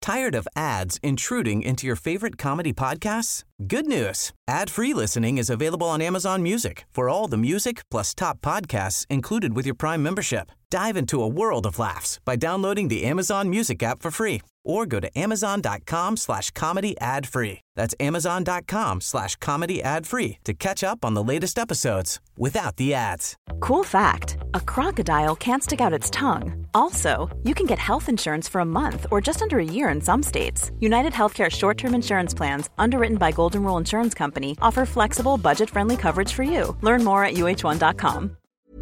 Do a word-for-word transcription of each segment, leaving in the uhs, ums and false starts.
Tired of ads intruding into your favorite comedy podcasts? Good news. Ad-free listening is available on Amazon Music for all the music plus top podcasts included with your Prime membership. Dive into a world of laughs by downloading the Amazon Music app for free or go to amazon.com slash comedy ad free. That's amazon.com slash comedy ad free to catch up on the latest episodes without the ads. Cool fact, a crocodile can't stick out its tongue. Also, you can get health insurance for a month or just under a year in some states. United Healthcare short-term insurance plans, underwritten by Golden Rule Insurance Company, offer flexible, budget-friendly coverage for you. Learn more at U H one dot com.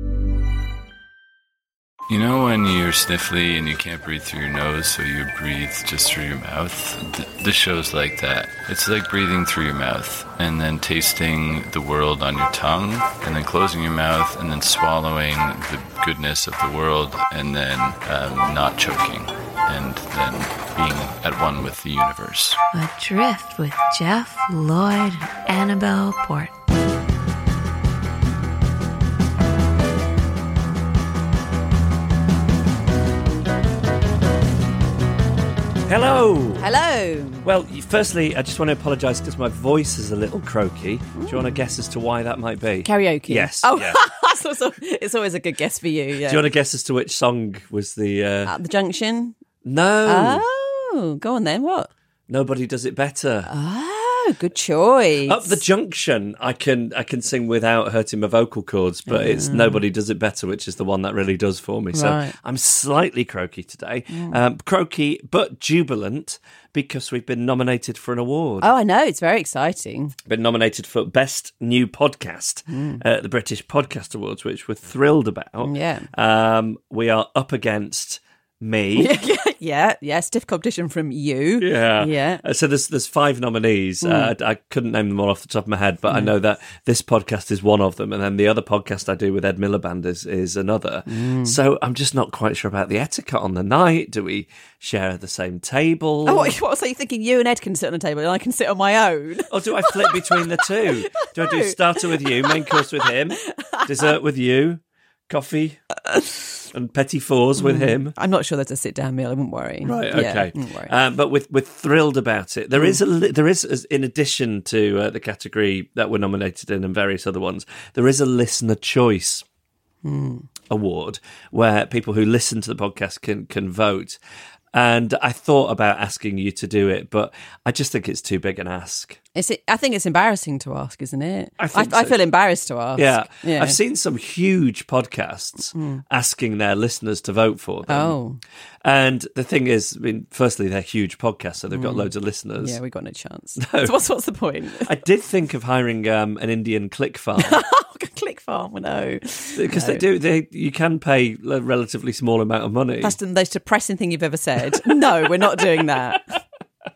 You know when you're sniffly and you can't breathe through your nose, so you breathe just through your mouth? Th- this show's like that. It's like breathing through your mouth and then tasting the world on your tongue and then closing your mouth and then swallowing the goodness of the world and then um, not choking and then being at one with the universe. Adrift with Jeff, Lloyd, and Annabelle Port. Hello. Hello. Well, firstly, I just want to apologise because my voice is a little croaky. Do you want to guess as to why that might be? Karaoke. Yes. Oh, yeah. so, so, it's always a good guess for you. Yeah. Do you want to guess as to which song was the... Uh... At the Junction? No. Oh, go on then. What? Nobody Does It Better. Oh, good choice. Up the Junction, I can I can sing without hurting my vocal cords, but mm. it's Nobody Does It Better, which is the one that really does for me. So right. I'm slightly croaky today. Mm. Um, croaky, but jubilant, because we've been nominated for an award. Oh, I know. It's very exciting. Been nominated for Best New Podcast mm. at the British Podcast Awards, which we're thrilled about. Yeah. Um, we are up against... me. yeah, yeah, yeah. Stiff competition from you. Yeah. Yeah. Uh, so there's there's five nominees. Mm. Uh, I, I couldn't name them all off the top of my head, but mm. I know that this podcast is one of them. And then the other podcast I do with Ed Miliband is, is another. Mm. So I'm just not quite sure about the etiquette on the night. Do we share the same table? Oh, what, what, so you're thinking you and Ed can sit on a table and I can sit on my own? Or do I flip between the two? Do I do starter with you, main course with him, dessert with you, coffee and petit fours with him? I'm not sure there's a sit-down meal. I wouldn't worry. Right, okay. Yeah, wouldn't worry. Um, but we're, we're thrilled about it. There mm. is, a li- there is, in addition to uh, the category that we're nominated in and various other ones, there is a listener choice mm. award where people who listen to the podcast can can vote. And I thought about asking you to do it, but I just think it's too big an ask. It's, I think it's embarrassing to ask, isn't it? I, think I, so. I feel embarrassed to ask. Yeah. yeah. I've seen some huge podcasts mm. asking their listeners to vote for them. Oh. And the thing is, I mean, firstly, they're huge podcasts, so they've got mm. loads of listeners. Yeah, we've got no chance. No. So what's, what's the point? I did think of hiring um, an Indian click farm. Click farm, no. Because no. they do, they you can pay a relatively small amount of money. That's the most depressing thing you've ever said. No, we're not doing that.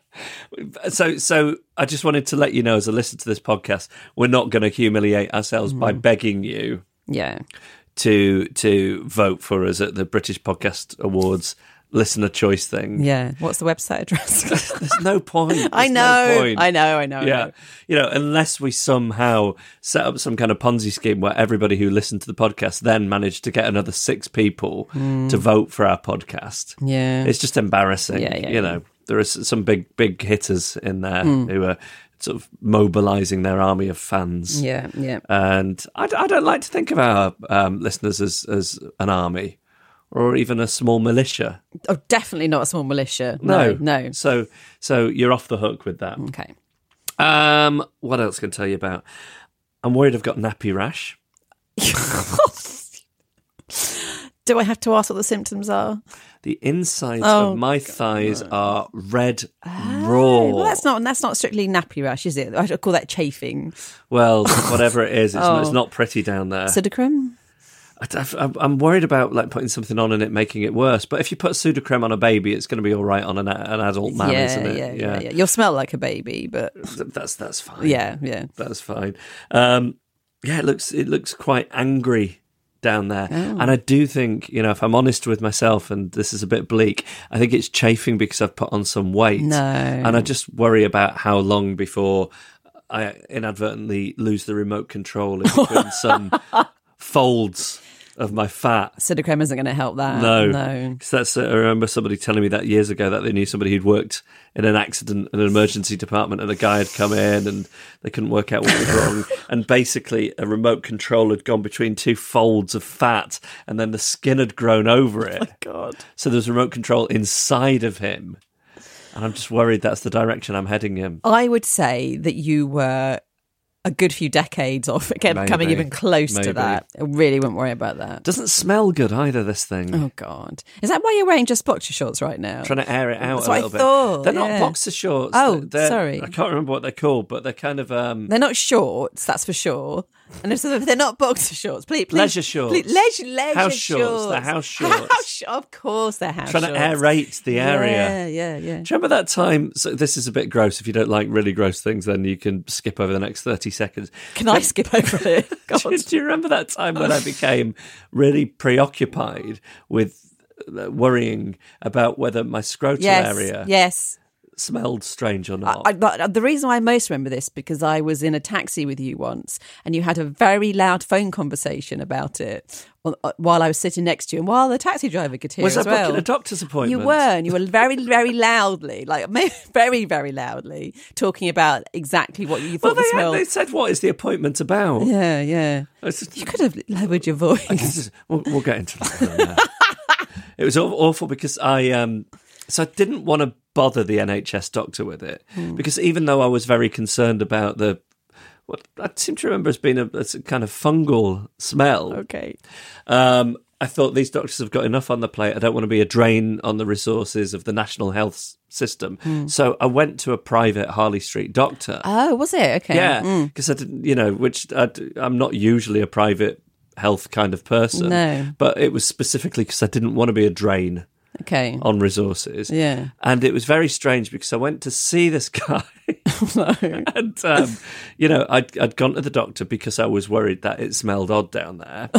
So, so I just wanted to let you know, as a listener to this podcast, we're not going to humiliate ourselves mm. by begging you, yeah, to to vote for us at the British Podcast Awards listener choice thing. Yeah, what's the website address? There's no point. There's I know, no point. I know, I know. Yeah, I know. You know, unless we somehow set up some kind of Ponzi scheme where everybody who listened to the podcast then managed to get another six people mm. to vote for our podcast. Yeah, it's just embarrassing. Yeah, yeah. You know, there are some big, big hitters in there mm. who are sort of mobilising their army of fans. Yeah, yeah. And I, I don't like to think of our um, listeners as, as an army. Or even a small militia. Oh, definitely not a small militia. No, no. no. So, so you're off the hook with that. Okay. Um, what else can I tell you about? I'm worried I've got nappy rash. Do I have to ask what the symptoms are? The insides oh, of my God. thighs are red oh, raw. Well, that's not that's not strictly nappy rash, is it? I call that chafing. Well, whatever it is, it's, oh. not, it's not pretty down there. Sudocrem? I, I'm worried about like putting something on and it making it worse. But if you put Sudocrem on a baby, it's going to be all right on an, an adult man, yeah, isn't it? Yeah, yeah, yeah. You'll smell like a baby, but that's that's fine. Yeah, yeah, that's fine. Um, yeah, it looks it looks quite angry down there, oh. and I do think, you know, if I'm honest with myself, and this is a bit bleak, I think it's chafing because I've put on some weight. No, and I just worry about how long before I inadvertently lose the remote control in between some folds of my fat. Pseudocreme isn't going to help that. No, no. Because that's. Uh, I remember somebody telling me that years ago that they knew somebody who'd worked in an accident in an emergency department, and a guy had come in and they couldn't work out what was wrong, and basically a remote control had gone between two folds of fat, and then the skin had grown over it. Oh my God! So there's a remote control inside of him, and I'm just worried that's the direction I'm heading in. I would say that you were a good few decades off, again, Maybe. coming even close Maybe. to that. I really wouldn't worry about that. Doesn't smell good either, this thing. Oh, God. Is that why you're wearing just boxer shorts right now? Trying to air it out That's a what I little bit. thought, They're yeah. not boxer shorts. Oh, They're- sorry. I can't remember what they're called, but they're kind of... Um, They're not shorts, that's for sure. And if they're not boxer shorts, please, please Leisure shorts. Please, leisure, leisure House shorts. shorts, they're house shorts. House, of course, they're house trying shorts. to aerate the area. Yeah, yeah, yeah. Do you remember that time? So this is a bit gross. If you don't like really gross things, then you can skip over the next thirty seconds. Can I skip over it? God. do, do you remember that time when I became really preoccupied with uh, worrying about whether my scrotal Yes, area yes. smelled strange or not? I, but the reason why I most remember this, because I was in a taxi with you once and you had a very loud phone conversation about it while I was sitting next to you and while the taxi driver could hear was I as well. booking a doctor's appointment? You were, and you were very, very loudly, like very, very loudly talking about exactly what you Well, thought they, the smell. had, they said, what is the appointment about? Yeah, yeah. It's just- You could have lowered your voice. we'll, we'll get into that. It was aw- awful because I... Um, so I didn't want to bother the N H S doctor with it Hmm. because even though I was very concerned about the what I seem to remember as being a, a kind of fungal smell, Okay. um, I thought these doctors have got enough on the plate. I don't want to be a drain on the resources of the national health system. Hmm. So I went to a private Harley Street doctor. Oh, was it? Okay. yeah, Mm. because I didn't, you know, which I, I'm not usually a private health kind of person. No. But it was specifically because I didn't want to be a drain Okay. on resources. Yeah. And it was very strange because I went to see this guy. And, um, you know, I'd, I'd gone to the doctor because I was worried that it smelled odd down there.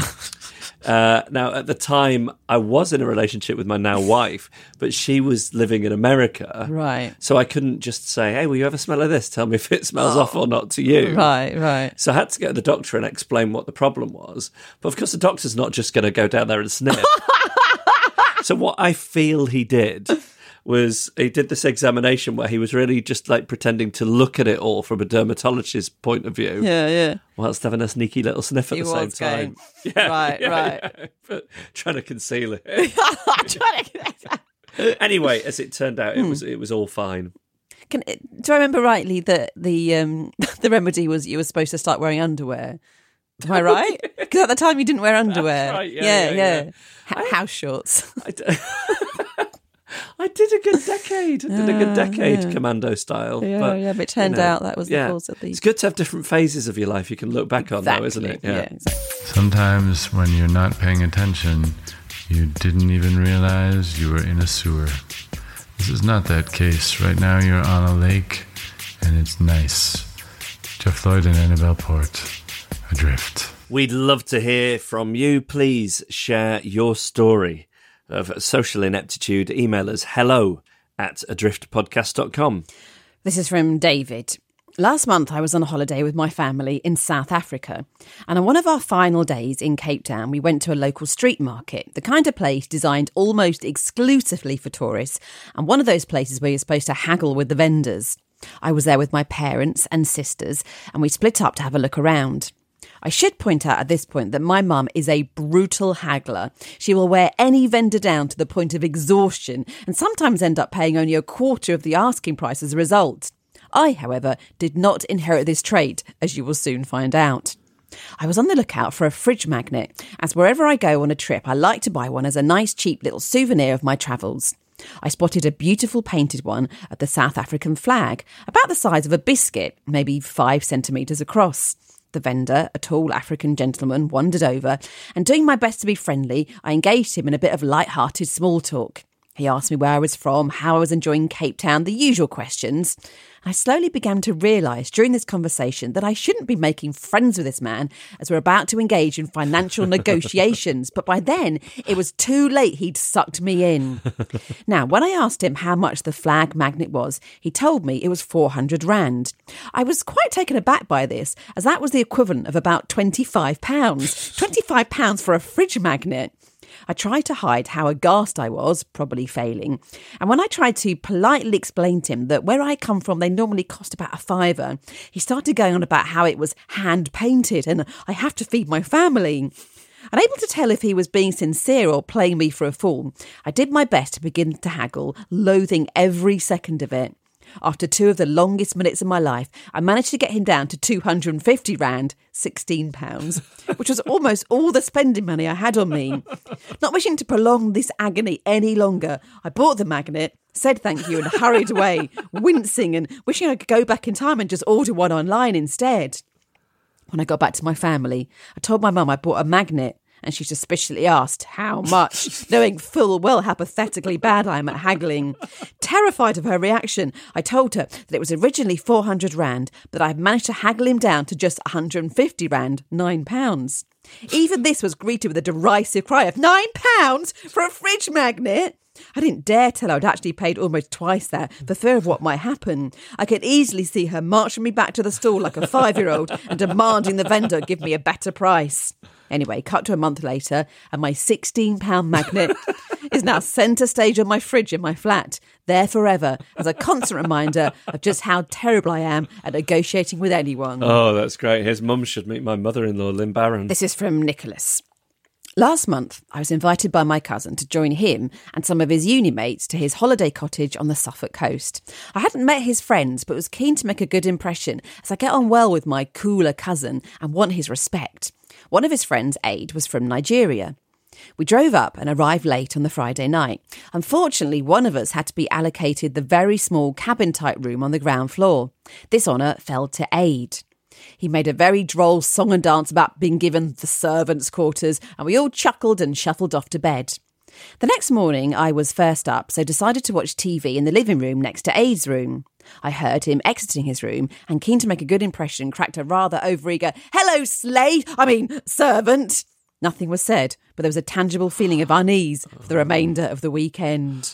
uh, now, at the time, I was in a relationship with my now wife, but she was living in America. Right. So I couldn't just say, hey, will you ever smell of this? Tell me if it smells off or not to you. Right, right. So I had to go to the doctor and explain what the problem was. But of course, the doctor's not just going to go down there and sniff. So what I feel he did was he did this examination where he was really just like pretending to look at it all from a dermatologist's point of view. Yeah, yeah. Whilst having a sneaky little sniff at He the same was time. going, Yeah, right, yeah, right. yeah. But trying to conceal it. Trying to- Anyway, as it turned out, it was it was all fine. Can, do I remember rightly that the um, the remedy was you were supposed to start wearing underwear? Am I right? Because at the time you didn't wear underwear. right, yeah, yeah, yeah, yeah. yeah. H- house shorts. I, d- I did a good decade. I did a good decade, yeah. commando style. Yeah, but, yeah, but it turned you know, out that was the yeah. cause of the... It's good to have different phases of your life you can look back on, though, isn't it? Yeah, exactly. Sometimes when you're not paying attention, you didn't even realize you were in a sewer. This is not that case. Right now you're on a lake, and it's nice. Jeff Lloyd and Annabelle Port, Adrift. We'd love to hear from you. Please share your story of social ineptitude. Email us hello at adrift podcast dot com. This is from David. Last month, I was on a holiday with my family in South Africa. And on one of our final days in Cape Town, we went to a local street market, the kind of place designed almost exclusively for tourists, and one of those places where you're supposed to haggle with the vendors. I was there with my parents and sisters, and we split up to have a look around. I should point out at this point that my mum is a brutal haggler. She will wear any vendor down to the point of exhaustion and sometimes end up paying only a quarter of the asking price as a result. I, however, did not inherit this trait, as you will soon find out. I was on the lookout for a fridge magnet, as wherever I go on a trip, I like to buy one as a nice cheap little souvenir of my travels. I spotted a beautiful painted one at the South African flag, about the size of a biscuit, maybe five centimetres across. The vendor, a tall African gentleman, wandered over, and doing my best to be friendly, I engaged him in a bit of light-hearted small talk. He asked me where I was from, how I was enjoying Cape Town, the usual questions. I slowly began to realise during this conversation that I shouldn't be making friends with this man as we're about to engage in financial negotiations. But by then, it was too late. He'd sucked me in. Now, when I asked him how much the flag magnet was, he told me it was four hundred rand. I was quite taken aback by this, as that was the equivalent of about twenty-five pounds. twenty-five pounds for a fridge magnet. I tried to hide how aghast I was, probably failing. And when I tried to politely explain to him that where I come from, they normally cost about a fiver, he started going on about how it was hand-painted and I have to feed my family. Unable to tell if he was being sincere or playing me for a fool, I did my best to begin to haggle, loathing every second of it. After two of the longest minutes of my life, I managed to get him down to two hundred fifty rand, sixteen pounds, which was almost all the spending money I had on me. Not wishing to prolong this agony any longer, I bought the magnet, said thank you and hurried away, wincing and wishing I could go back in time and just order one online instead. When I got back to my family, I told my mum I bought a magnet, and she suspiciously asked how much, knowing full well how pathetically bad I am at haggling. Terrified of her reaction, I told her that it was originally four hundred rand, but I had managed to haggle him down to just one hundred fifty rand, nine pounds. Even this was greeted with a derisive cry of nine pounds for a fridge magnet. I didn't dare tell her I'd actually paid almost twice that for fear of what might happen. I could easily see her marching me back to the stall like a five-year-old and demanding the vendor give me a better price. Anyway, cut to a month later, and my sixteen pound magnet is now centre stage on my fridge in my flat, there forever, as a constant reminder of just how terrible I am at negotiating with anyone. Oh, that's great. His mum should meet my mother-in-law, Lynn Barron. This is from Nicholas. Last month, I was invited by my cousin to join him and some of his uni mates to his holiday cottage on the Suffolk coast. I hadn't met his friends, but was keen to make a good impression as I get on well with my cooler cousin and want his respect. One of his friends, Aid, was from Nigeria. We drove up and arrived late on the Friday night. Unfortunately, one of us had to be allocated the very small cabin-type room on the ground floor. This honour fell to Aid. He made a very droll song and dance about being given the servants' quarters, and we all chuckled and shuffled off to bed. The next morning, I was first up, so decided to watch T V in the living room next to Aid's room. I heard him exiting his room and, keen to make a good impression, cracked a rather overeager, "Hello, slave! I mean, servant!" Nothing was said, but there was a tangible feeling of unease for the remainder of the weekend.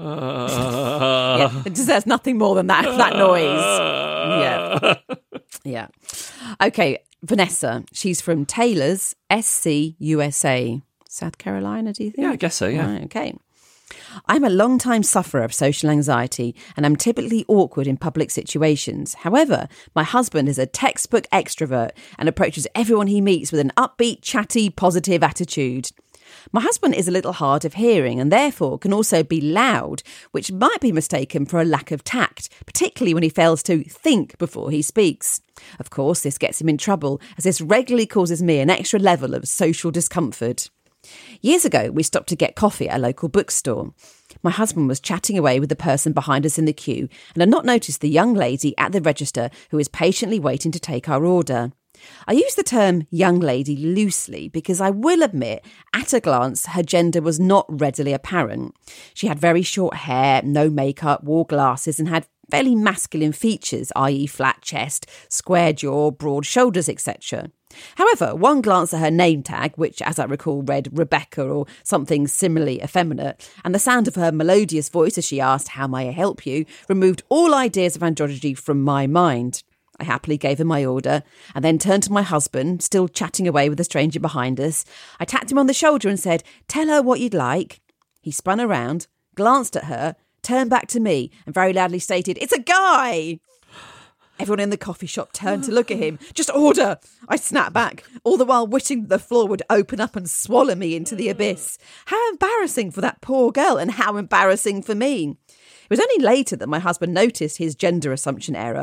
Uh, yeah, it deserves nothing more than that, that noise. Yeah. Yeah. Okay, Vanessa. She's from Taylor's, S C, U S A. South Carolina, do you think? Yeah, I guess so, yeah. Right, okay. I'm a long-time sufferer of social anxiety and I'm typically awkward in public situations. However, my husband is a textbook extrovert and approaches everyone he meets with an upbeat, chatty, positive attitude. My husband is a little hard of hearing and therefore can also be loud, which might be mistaken for a lack of tact, particularly when he fails to think before he speaks. Of course, this gets him in trouble, as this regularly causes me an extra level of social discomfort. Years ago, we stopped to get coffee at a local bookstore. My husband was chatting away with the person behind us in the queue and had not noticed the young lady at the register who was patiently waiting to take our order. I use the term young lady loosely because I will admit, at a glance, her gender was not readily apparent. She had very short hair, no makeup, wore glasses and had fairly masculine features, that is flat chest, square jaw, broad shoulders, et cetera. However, one glance at her name tag, which, as I recall, read Rebecca or something similarly effeminate, and the sound of her melodious voice as she asked, "How may I help you?" removed all ideas of androgyny from my mind. I happily gave her my order and then turned to my husband, still chatting away with the stranger behind us. I tapped him on the shoulder and said, "Tell her what you'd like." He spun around, glanced at her, turned back to me and very loudly stated, "It's a guy!" Everyone in the coffee shop turned to look at him. "Just order!" I snapped back, all the while wishing that the floor would open up and swallow me into the abyss. How embarrassing for that poor girl and how embarrassing for me. It was only later that my husband noticed his gender assumption error.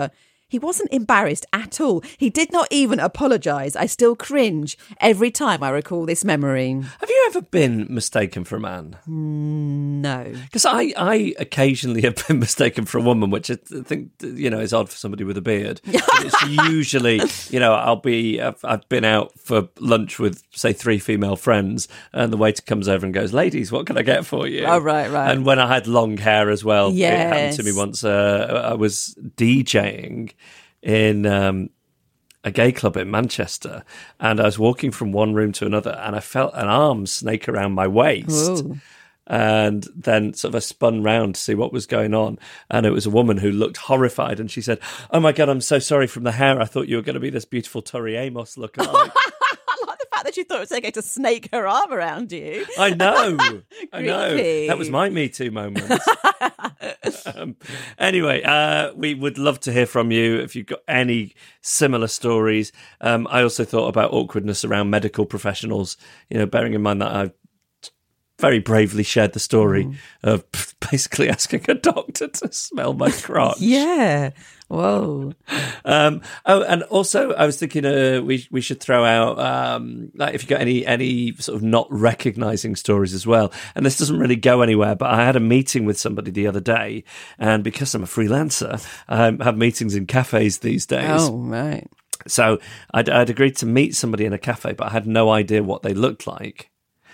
He wasn't embarrassed at all. He did not even apologise. I still cringe every time I recall this memory. Have you ever been mistaken for a man? No. Because I, I occasionally have been mistaken for a woman, which I think, you know, is odd for somebody with a beard. But it's usually, you know, I'll be, I've, I've been out for lunch with, say, three female friends, and the waiter comes over and goes, ladies, what can I get for you? Oh, right, right. And when I had long hair as well, Yes. it happened to me once. Uh, I was DJing in um, a gay club in Manchester, and I was walking from one room to another, and I felt an arm snake around my waist. Ooh. And then sort of I spun round to see what was going on, and it was a woman who looked horrified, and she said, "Oh my God, I'm so sorry from the hair. I thought you were going to be this beautiful Tori Amos lookalike." I like the fact that you thought it was okay to snake her arm around you. I know. I know. Creepy. That was my Me Too moment. um, anyway, uh, we would love to hear from you if you've got any similar stories. Um, I also thought about awkwardness around medical professionals, you know, bearing in mind that I've very bravely shared the story mm. of basically asking a doctor to smell my crotch. Yeah. Whoa. Um, oh, and also I was thinking uh, we we should throw out um, like if you got any any sort of not recognising stories as well. And this doesn't really go anywhere, but I had a meeting with somebody the other day, and because I'm a freelancer, I have meetings in cafes these days. Oh, right. So I'd, I'd agreed to meet somebody in a cafe, but I had no idea what they looked like.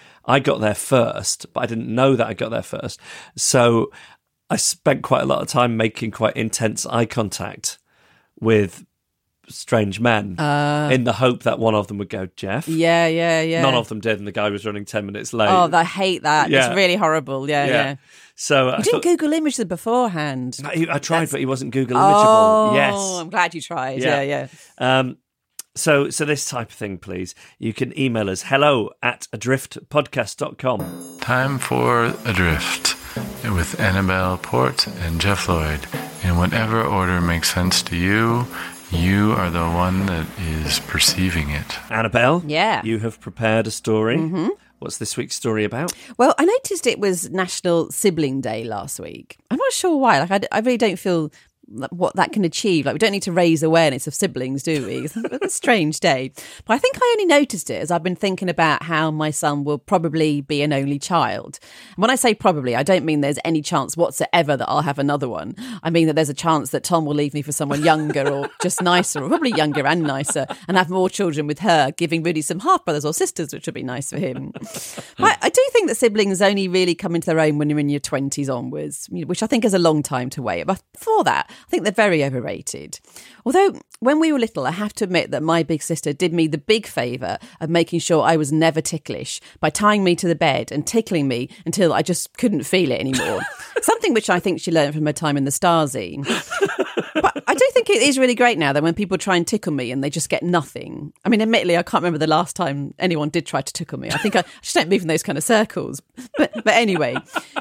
I got there first, but I didn't know that I got there first. So I spent quite a lot of time making quite intense eye contact with strange men uh, in the hope that one of them would go, Jeff. Yeah, yeah, yeah. None of them did, and the guy was running ten minutes late. Oh, I hate that. Yeah. It's really horrible. Yeah, yeah. yeah. So you I didn't thought, Google image them beforehand. I, I tried, That's... but he wasn't Google imageable. Oh, yes. I'm glad you tried. Yeah, yeah. yeah. Um, So, so this type of thing, please. You can email us hello at adrift podcast dot com. Time for Adrift with Annabelle Port and Jeff Lloyd. In whatever order makes sense to you, you are the one that is perceiving it. Annabelle, yeah, you have prepared a story. Mm-hmm. What's this week's story about? Well, I noticed it was National Sibling Day last week. I'm not sure why. Like, I, I really don't feel what that can achieve. Like, we don't need to raise awareness of siblings, do we? It's a strange day. But I think I only noticed it as I've been thinking about how my son will probably be an only child. And when I say probably, I don't mean there's any chance whatsoever that I'll have another one. I mean that there's a chance that Tom will leave me for someone younger or just nicer, or probably younger and nicer, and have more children with her, giving Rudy some half-brothers or sisters, which would be nice for him. I, I do think that siblings only really come into their own when you're in your twenties onwards, which I think is a long time to wait. But before that, I think they're very overrated. Although, when we were little, I have to admit that my big sister did me the big favour of making sure I was never ticklish by tying me to the bed and tickling me until I just couldn't feel it anymore. Something which I think she learned from her time in the Stasi. But I do think it is really great now that when people try and tickle me and they just get nothing. I mean, admittedly, I can't remember the last time anyone did try to tickle me. I think I just don't move in those kind of circles. But, but anyway,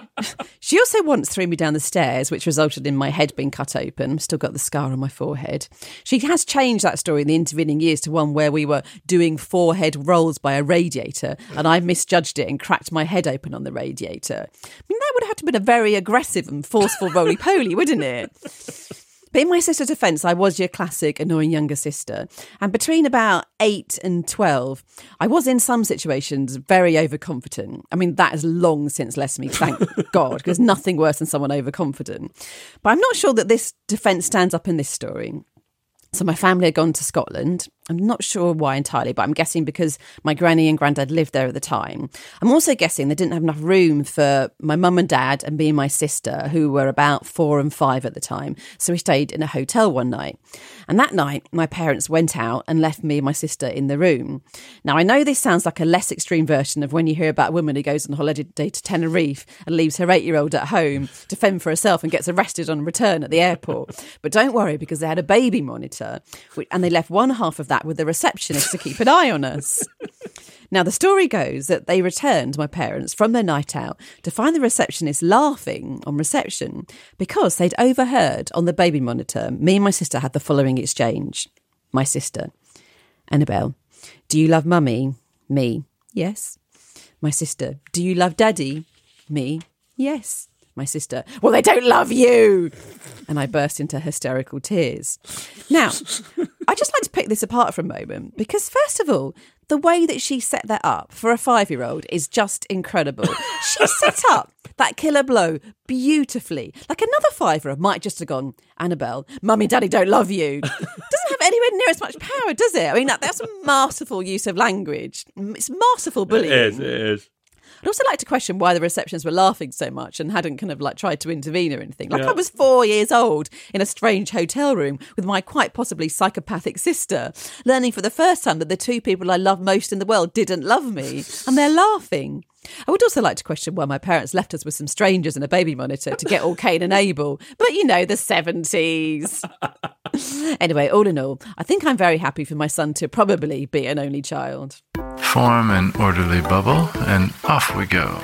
she also once threw me down the stairs, which resulted in my head being cut open. I've still got the scar on my forehead. She has changed that story in the intervening years to one where we were doing forehead rolls by a radiator and I misjudged it and cracked my head open on the radiator. I mean, that would have to have been a very aggressive and forceful roly-poly, wouldn't it? But in my sister's defence, I was your classic annoying younger sister. And between about eight and twelve, I was in some situations very overconfident. I mean, that has long since left me, thank God, because nothing worse than someone overconfident. But I'm not sure that this defence stands up in this story. So my family had gone to Scotland. I'm not sure why entirely, but I'm guessing because my granny and granddad lived there at the time. I'm also guessing they didn't have enough room for my mum and dad and me and my sister, who were about four and five at the time. So we stayed in a hotel one night. And that night, my parents went out and left me and my sister in the room. Now, I know this sounds like a less extreme version of when you hear about a woman who goes on holiday to Tenerife and leaves her eight-year-old at home to fend for herself and gets arrested on return at the airport. But don't worry, because they had a baby monitor, and they left one half of that with the receptionist to keep an eye on us. Now, the story goes that they returned, my parents, from their night out to find the receptionist laughing on reception because they'd overheard on the baby monitor, me and my sister had the following exchange. My sister: Annabelle, do you love mummy? Me: yes. My sister: do you love daddy? Me: yes. My sister, well, they don't love you. And I burst into hysterical tears. Now, I just like to pick this apart for a moment because, first of all, the way that she set that up for a five-year-old is just incredible. She set up that killer blow beautifully. Like another five-year-old might just have gone, Annabelle, Mummy, Daddy don't love you. Doesn't have anywhere near as much power, does it? I mean, that, that's a masterful use of language. It's masterful bullying. It is, it is. I'd also like to question why the receptionists were laughing so much and hadn't kind of like tried to intervene or anything. Like Yeah. I was four years old in a strange hotel room with my quite possibly psychopathic sister, learning for the first time that the two people I love most in the world didn't love me, and they're laughing. I would also like to question why my parents left us with some strangers and a baby monitor to get all Cain and Abel. But, you know, the seventies. Anyway, all in all, I think I'm very happy for my son to probably be an only child. Form an orderly bubble, and off we go.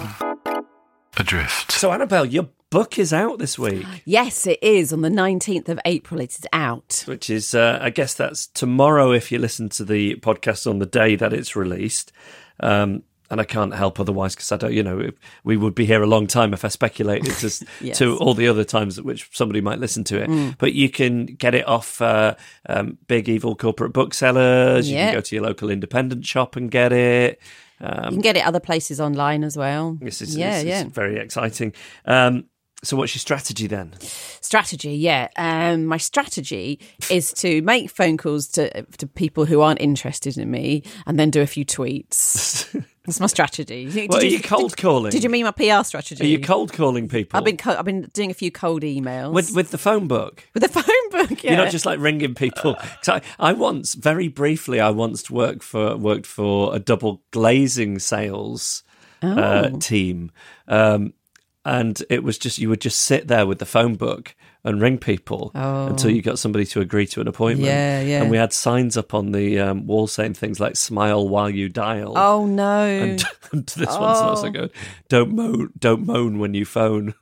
Adrift. So, Annabelle, your book is out this week, Yes, it is. On the nineteenth of April, it is out. which is, uh, I guess that's tomorrow if you listen to the podcast on the day that it's released. Um, and I can't help otherwise because I don't, you know, we would be here a long time if I speculated to, Yes. to all the other times at which somebody might listen to it. Mm. But you can get it off uh, um, big evil corporate booksellers. You Yeah. can go to your local independent shop and get it. Um, You can get it other places online as well. This is, yeah, this is yeah. very exciting. Um, so what's your strategy then? Strategy, yeah. Um, my strategy is to make phone calls to to people who aren't interested in me and then do a few tweets. That's my strategy. Did What, are you cold calling? Did you mean my P R strategy? Are you cold calling people? I've been co- I've been doing a few cold emails with, with the phone book? with the phone book. Yeah. You're not just like ringing people. 'Cause I, I once, very briefly, I once worked for worked for a double glazing sales uh, Oh. team, um, and it was just you would just sit there with the phone book and ring people Oh. until you got somebody to agree to an appointment. Yeah, yeah. And we had signs up on the um, wall saying things like "Smile while you dial." Oh no. And, and this one's also Oh. good. Don't moan. Don't moan when you phone.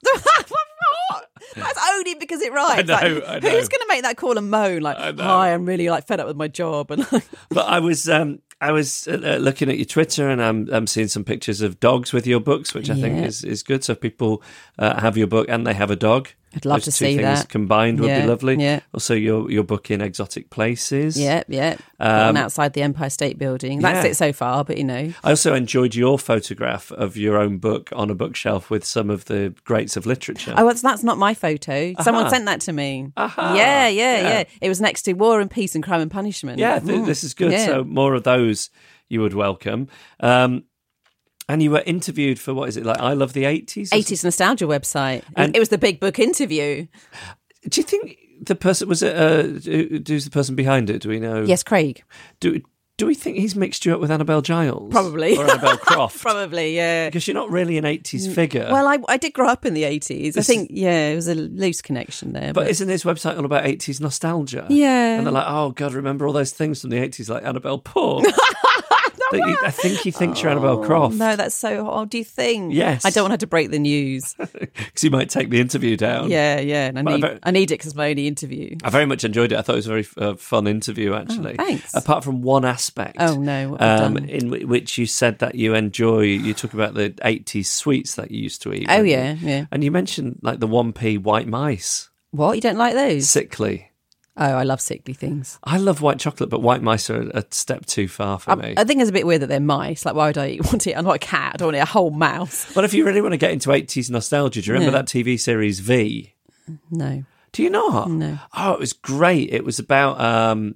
That's only because it rhymes. I know, Like, I know. Who's going to make that call and moan? Like, I know. hi, I'm really like fed up with my job. And like, But I was um, I was uh, uh, looking at your Twitter, and I'm I'm seeing some pictures of dogs with your books, which I think Yeah. is, is good. So if people uh, have your book and they have a dog, I'd love those to two see things that. combined would Yeah, be lovely. yeah. Also, your your book in exotic places. yeah, yeah. Um, One outside the Empire State Building. That's yeah. it so far, but you know. I also enjoyed your photograph of your own book on a bookshelf with some of the greats of literature. Oh, that's, that's not my photo. Someone Aha. sent that to me. Aha. Yeah, yeah, Yeah. yeah, It was next to War and Peace and Crime and Punishment. Yeah, th- Mm. this is good. Yeah. So more of those you would welcome. Um, and you were interviewed for, what is it, like I Love the eighties? or eighties Nostalgia website. And- it was the big book interview. Do you think the person was it? Uh, who- who's the person behind it? Do we know? Yes, Craig. Do Do we think he's mixed you up with Annabelle Giles? Probably. Or Annabelle Croft? Probably, yeah. Because you're not really an eighties figure. Well, I, I did grow up in the eighties. I This think, yeah, it was a loose connection there. but isn't his website all about eighties nostalgia? Yeah. And they're like, oh God, remember all those things from the eighties, like Annabelle Poor. That you- I think he thinks you're Annabelle Croft. No, that's so hard. Do you think? Yes. I don't want her to break the news. Because he might take the interview down. Yeah, yeah. And I But I need, bet- I need it because my only interview. I very much enjoyed it. I thought it was a very uh, fun interview, actually. Oh, thanks. Apart from one aspect. Oh, no, what have I um, done? in w- which you said that you enjoy, you talk about the eighties sweets that you used to eat. Oh, weren't you? yeah, yeah. And you mentioned like the one p white mice. What? You don't like those? Sickly. Oh, I love sickly things. I love white chocolate, but white mice are a step too far for I, me. I think it's a bit weird that they're mice. Like, why would I eat- want to eat? I'm not a cat. I don't want to eat a whole mouse. But if you really want to get into eighties nostalgia, do you remember Yeah. that T V series V? No. Do you not? No. Oh, it was great. It was about um,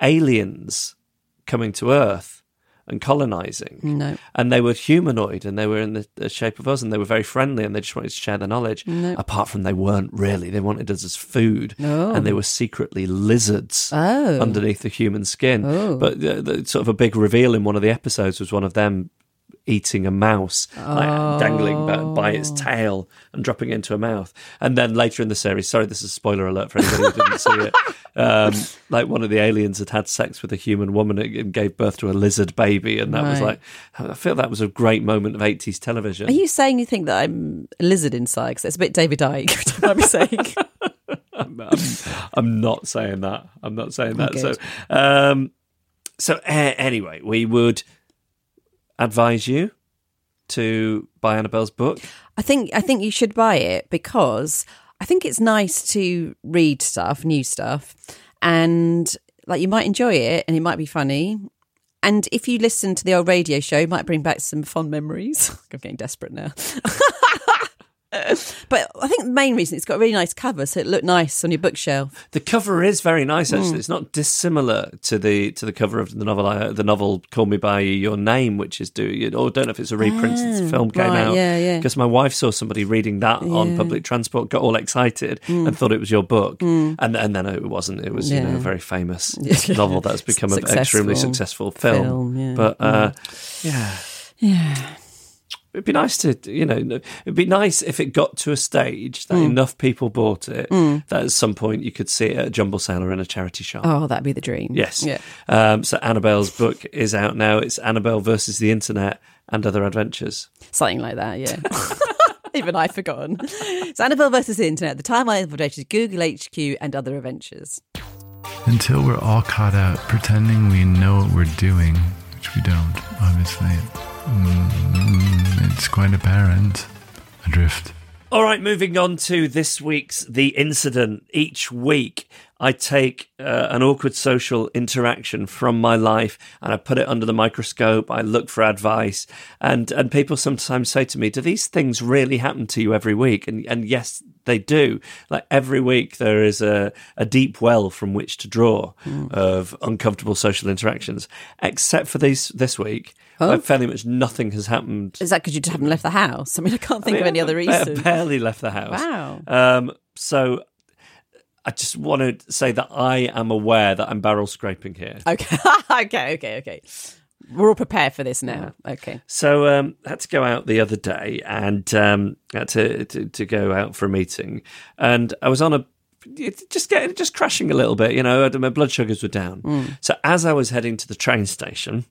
aliens coming to Earth and colonizing. No. And they were humanoid and they were in the, the shape of us and they were very friendly and they just wanted to share their knowledge. No. Apart from they weren't really. They wanted us as food. Oh. And they were secretly lizards Oh. underneath the human skin. Oh. But the, the, sort of a big reveal in one of the episodes was one of them eating a mouse, like dangling by, by its tail and dropping it into a mouth. And then later in the series, sorry, this is a spoiler alert for anybody who didn't see it, um, like one of the aliens had had sex with a human woman and gave birth to a lizard baby. And that was Right. like, I feel that was a great moment of eighties television. Are you saying you think that I'm a lizard inside? Because it's a bit David Icke, if I'm saying. I'm, I'm, I'm not saying that. I'm not saying that. So, Good. um, so uh, anyway, we would advise you to buy Annabelle's book. I think I think you should buy it because I think it's nice to read stuff, new stuff, and like you might enjoy it and it might be funny. And if you listen to the old radio show, it might bring back some fond memories. I'm getting desperate now. But I think the main reason it's got a really nice cover, so it looked nice on your bookshelf. The cover is very nice, actually. Mm. It's not dissimilar to the to the cover of the novel, uh, the novel "Call Me by Your Name," which is doing. Or don't know if it's a reprint since the film came right, out. yeah, yeah. Because my wife saw somebody reading that Yeah. on public transport, got all excited, Mm. and thought it was your book, Mm. and and then it wasn't. It was you Yeah. know a very famous Yeah. novel that's become an Successful extremely successful film. film, yeah. But uh, yeah. Yeah. It'd be nice to, you know, it'd be nice if it got to a stage that Mm. enough people bought it Mm. that at some point you could see it at a jumble sale or in a charity shop. Oh, that'd be the dream. Yes. Yeah. Um, so Annabelle's book is out now. It's Annabelle versus the Internet and Other Adventures. Something like that, yeah. Even I've forgotten. It's Annabelle versus the Internet. The time I updated Google H Q and Other Adventures. Until we're all caught out pretending we know what we're doing, which we don't, obviously. Mm, it's quite apparent. Adrift. All right, moving on to this week's The Incident. Each week, I take uh, an awkward social interaction from my life and I put it under the microscope. I look for advice. And, and people sometimes say to me, do these things really happen to you every week? And, and yes, they do. Like every week, there is a, a deep well from which to draw mm. of uncomfortable social interactions, except for these this week. Huh? Like fairly much nothing has happened. Is that because you just haven't left the house? I mean, I can't think I mean, of any other I reason. barely left the house. Wow. Um, so I just want to say that I am aware that I'm barrel scraping here. Okay, okay, okay, okay. We're all prepared for this now. Yeah. Okay. So um, I had to go out the other day and um, had to, to to go out for a meeting, and I was on a just getting just crashing a little bit. You know, my blood sugars were down. Mm. So as I was heading to the train station,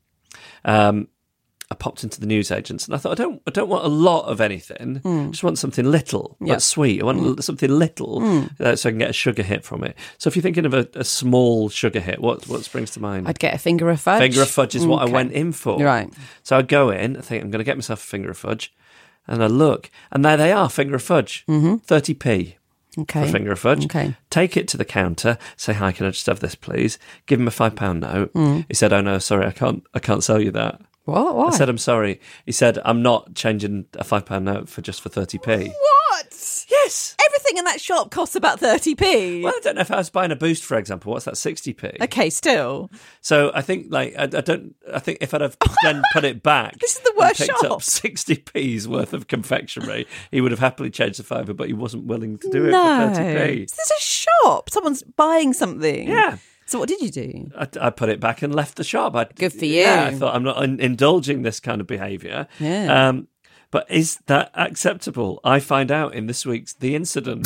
um, I popped into the newsagents and I thought, I don't, I don't want a lot of anything. Mm. I just want something little, but yep. sweet. I want mm. something little mm. uh, so I can get a sugar hit from it. So if you're thinking of a, a small sugar hit, what what springs to mind? I'd get a finger of fudge. Finger of fudge is what okay. I went in for. Right. So I go in, I think I'm going to get myself a finger of fudge, and I look, and there they are, finger of fudge, mm-hmm. thirty p. Okay. For a finger of fudge. Okay. Take it to the counter. Say, hi, can I just have this, please? Give him a five pound note. Mm. He said, oh no, sorry, I can't. I can't sell you that. What? Why? I said, I'm sorry. He said, I'm not changing a five pound note for just for thirty p. What? Yes. Everything in that shop costs about thirty p. Well, I don't know if I was buying a Boost, for example. What's that, sixty p? Okay, still. So I think, like, I, I don't. I think if I'd have then put it back, this is the worst and picked shop. up sixty p's worth of confectionery, he would have happily changed the fiver, but he wasn't willing to do it no. for thirty p. This is a shop. Someone's buying something. Yeah. So what did you do? I, I put it back and left the shop. I, Good for you. Yeah, I thought I'm not in, indulging this kind of behaviour. Yeah. Um, but is that acceptable? I find out in this week's The Incident.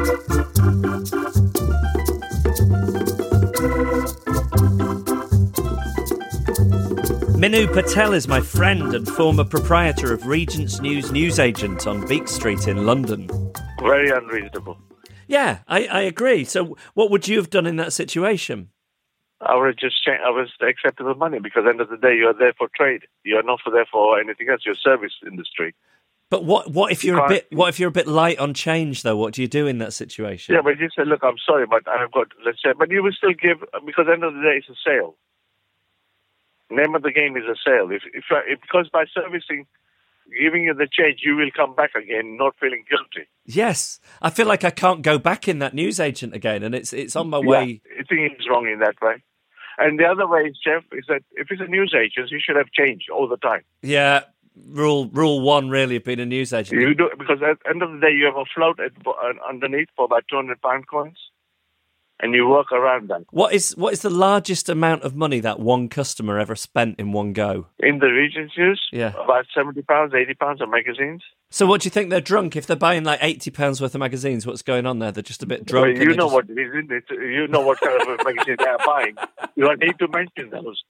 Minu Patel is my friend and former proprietor of Regent's News newsagent on Beak Street in London. Very unreasonable. Yeah, I, I agree. So what would you have done in that situation? I would have just cha- I was accepted the money because at the end of the day, you're there for trade. You're not for there for anything else. You're service industry. But what what if you're you a bit what if you're a bit light on change though? What do you do in that situation? Yeah, but you say, look, I'm sorry, but I've got let's say, but you will still give because at the end of the day, it's a sale. Name of the game is a sale. If if, if because by servicing, giving you the change, you will come back again, not feeling guilty. Yes, I feel like I can't go back in that newsagent again, and it's it's on my yeah, way. I think it's wrong in that way. And the other way, Jeff, is that if it's a newsagent, you should have change all the time. Yeah, rule rule one really of being a newsagent. You do because at the end of the day, you have a float at, uh, underneath for about two hundred pound coins, and you work around that. What is what is the largest amount of money that one customer ever spent in one go? In the Regent's News, yeah, about seventy pounds, eighty pounds of magazines. So what do you think they're drunk? If they're buying like eighty pounds worth of magazines, what's going on there? They're just a bit drunk. Well, you know just... what it is, isn't it? You know what kind of magazines they are buying. You don't need to mention those.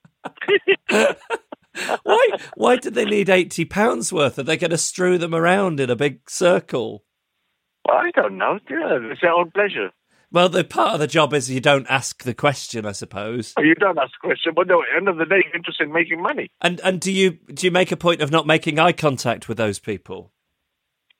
Why Why do they need eighty pounds worth? Are they going to strew them around in a big circle? Well, I don't know. Yeah, it's their own pleasure. Well, the part of the job is you don't ask the question, I suppose. You don't ask the question, but no, at the end of the day, you're interested in making money. And and do you do you make a point of not making eye contact with those people?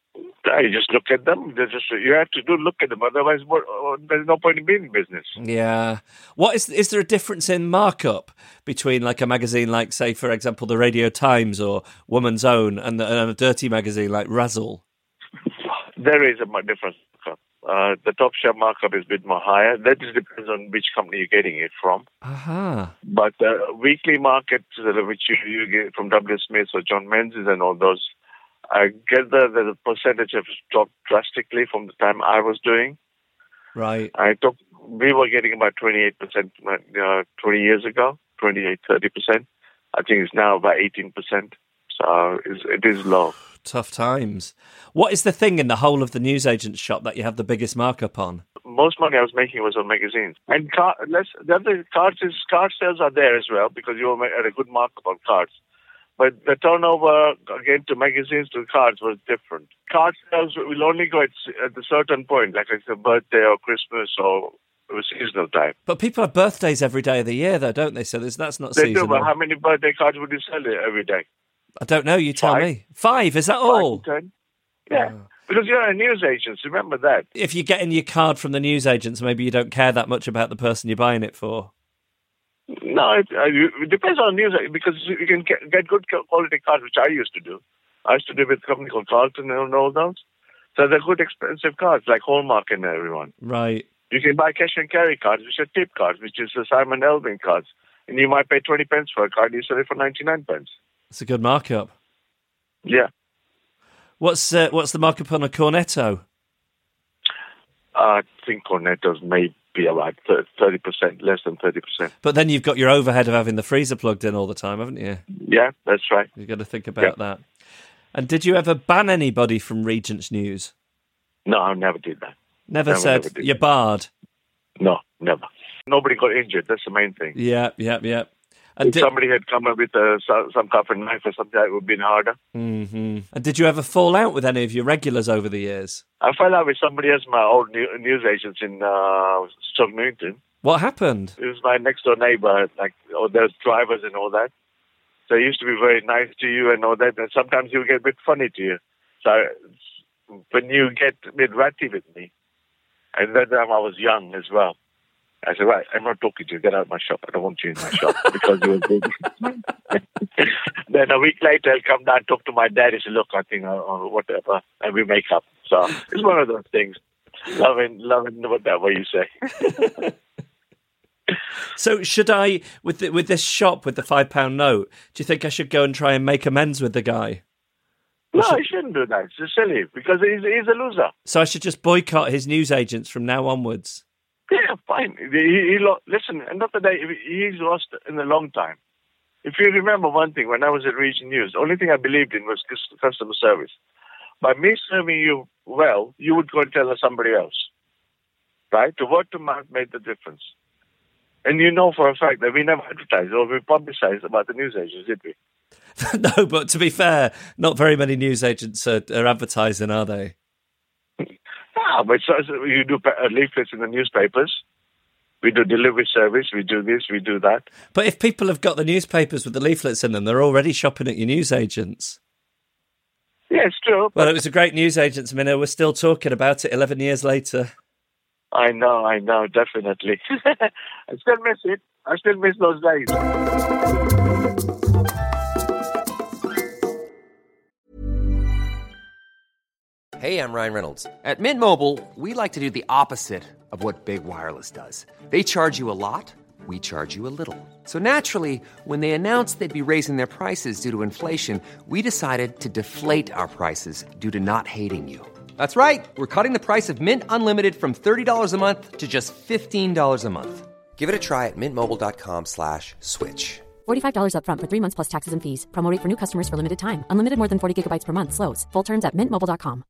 You just look at them. They just you have to do look at them. Otherwise, what, there's no point in being in business. Yeah. What is is there a difference in markup between like a magazine like, say, for example, the Radio Times or Woman's Own, and, the, and a dirty magazine like Razzle? There is a difference. Uh, the top share markup is a bit more higher. That just depends on which company you're getting it from. Aha. Uh-huh. But the uh, weekly market, which you, you get from W. Smith or John Menzies and all those, I get the, the percentage have dropped drastically from the time I was doing. Right. I took, we were getting about twenty-eight percent uh, twenty years ago, twenty-eight, thirty percent. I think it's now about eighteen percent. So it's, it is low. Tough times. What is the thing in the whole of the newsagent's shop that you have the biggest markup on? Most money I was making was on magazines. And car, less, the other cards, is, card sales are there as well because you were at a good markup on cards. But the turnover, again, to magazines, to cards was different. Card sales will only go at, at a certain point, like it's a birthday or Christmas or a seasonal time. But people have birthdays every day of the year, though, don't they? So there's, that's not they seasonal. Do, but how many birthday cards would you sell every day? I don't know. You tell Five. me. Five, is that all? Five to ten. Yeah. Oh. Because you're a newsagent, remember that. If you're getting your card from the newsagents, maybe you don't care that much about the person you're buying it for. No, it, uh, it depends on news, because you can get, get good quality cards, which I used to do. I used to do with a company called Carlton and all those. So they're good, expensive cards, like Hallmark and everyone. Right. You can buy cash and carry cards, which are tip cards, which is the Simon Elving cards. And you might pay twenty pence for a card, you sell it for ninety-nine pence. It's a good markup. Yeah. What's uh, what's the markup on a Cornetto? I think Cornettos may be about thirty percent, less than thirty percent. But then you've got your overhead of having the freezer plugged in all the time, haven't you? Yeah, that's right. You've got to think about yeah. that. And did you ever ban anybody from Regent's News? No, I never did that. Never, never said never you're barred? No, never. Nobody got injured, that's the main thing. Yeah, yeah, yeah. And if did, somebody had come up with uh, some, some kind of knife or something, it would have been harder. Mm-hmm. And did you ever fall out with any of your regulars over the years? I fell out with somebody else, my old new, news agents in uh, Stoke Newington. What happened? It was my next door neighbour, like, oh, there's drivers and all that. So he used to be very nice to you and all that, and sometimes he would get a bit funny to you. So when you get a bit ratty with me, and that time I was young as well, I said, right, I'm not talking to you. Get out of my shop. I don't want you in my shop because you were big. Then a week later, I'll come down, talk to my dad. He said, look, I think, uh, or whatever, and we make up. So it's one of those things. Loving, loving whatever you say. So should I, with the, with this shop, with the five pound note, do you think I should go and try and make amends with the guy? No, should... you shouldn't do that. It's silly because he's, he's a loser. So I should just boycott his newsagents from now onwards? Yeah, fine. He, he lo- Listen, end of the day, he's lost in a long time. If you remember one thing, when I was at Region News, the only thing I believed in was customer service. By me serving you well, you would go and tell somebody else. Right? The word to mouth made the difference. And you know for a fact that we never advertised or we publicized about the newsagents, did we? No, but to be fair, not very many newsagents are, are advertising, are they? Ah, but so, so you do leaflets in the newspapers. We do delivery service. We do this. We do that. But if people have got the newspapers with the leaflets in them, they're already shopping at your newsagents. Yeah, it's true. Well, it was a great newsagents, Minna. We're still talking about it eleven years later. I know, I know, definitely. I still miss it. I still miss those days. Hey, I'm Ryan Reynolds. At Mint Mobile, we like to do the opposite of what Big Wireless does. They charge you a lot, we charge you a little. So naturally, when they announced they'd be raising their prices due to inflation, we decided to deflate our prices due to not hating you. That's right. We're cutting the price of Mint Unlimited from thirty dollars a month to just fifteen dollars a month. Give it a try at mintmobile.com slash switch. forty-five dollars up front for three months plus taxes and fees. Promo rate for new customers for limited time. Unlimited more than forty gigabytes per month. Slows full terms at mint mobile dot com.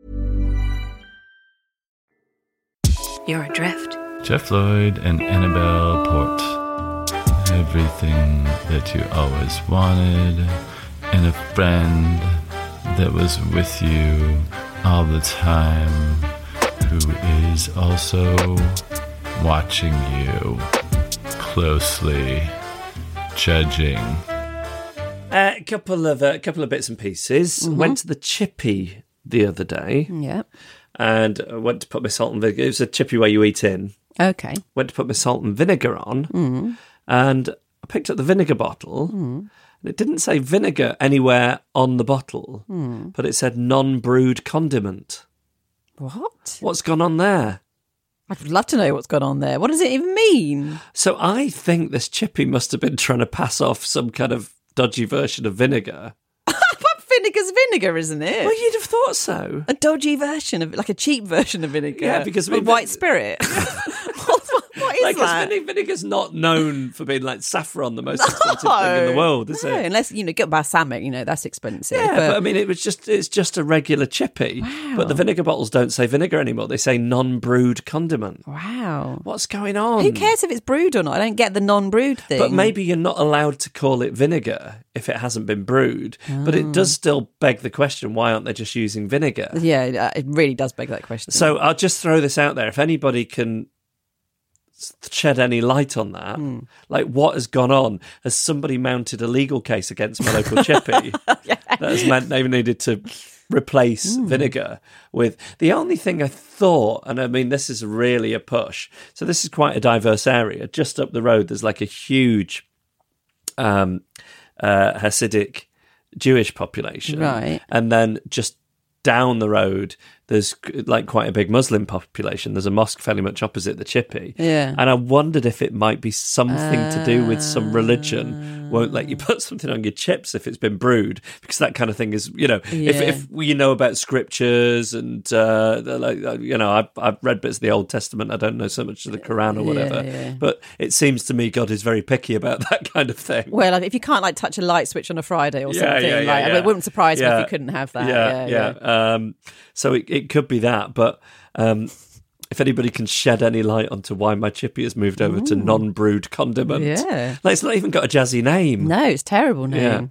You're adrift. Jeff Lloyd and Annabelle Port. Everything that you always wanted, and a friend that was with you all the time, who is also watching you closely, judging. A uh, couple of a uh, couple of bits and pieces. Mm-hmm. Went to the Chippy the other day. Yeah. And I went to put my salt and vinegar. It was a chippy where you eat in. Okay. Went to put my salt and vinegar on. Mm. And I picked up the vinegar bottle. Mm. And it didn't say vinegar anywhere on the bottle, Mm. but it said non-brewed condiment. What? What's gone on there? I'd love to know what's gone on there. What does it even mean? So I think this chippy must have been trying to pass off some kind of dodgy version of vinegar. But vinegar's vinegar, isn't it? Well, you'd have thought so. A dodgy version of, like a cheap version of vinegar. Yeah, because I With mean, white vin- spirit. what, what is Like, 'cause that? vine- vinegar's not known for being like saffron, the most expensive thing in the world, is no, it? unless, you know, get balsamic, you know, that's expensive. Yeah, but, I mean, it was just it's just a regular chippy. Wow. But the vinegar bottles don't say vinegar anymore. They say non-brewed condiment. Wow. What's going on? Who cares if it's brewed or not? I don't get the non-brewed thing. But maybe you're not allowed to call it vinegar if it hasn't been brewed. But it does still beg the question, why aren't they just using vinegar? Yeah, it really does beg that question. So I'll just throw this out there. If anybody can shed any light on that, Mm. like what has gone on? Has somebody mounted a legal case against my local chippy yeah. that has meant they've needed to replace Mm. vinegar with? The only thing I thought, and I mean this is really a push, so this is quite a diverse area. Just up the road there's like a huge um, uh, Hasidic Jewish population, Right. and then just down the road there's like quite a big Muslim population. There's a mosque fairly much opposite the chippy. Yeah. And I wondered if it might be something to do with some religion won't let you put something on your chips if it's been brewed, because that kind of thing is, you know, Yeah. if if you know about scriptures and uh, they're like, you know, I've, I've read bits of the Old Testament. I don't know so much of the Quran or whatever, Yeah, yeah. but it seems to me God is very picky about that kind of thing. Well, if you can't like touch a light switch on a Friday or Yeah, something, yeah, yeah, like yeah. it wouldn't surprise me Yeah. if you couldn't have that. Yeah, Yeah, yeah. Um, so it, it could be that, but um, if anybody can shed any light onto why my chippy has moved over to non-brewed condiment, Yeah. like it's not even got a jazzy name. No, it's a terrible name. Yeah.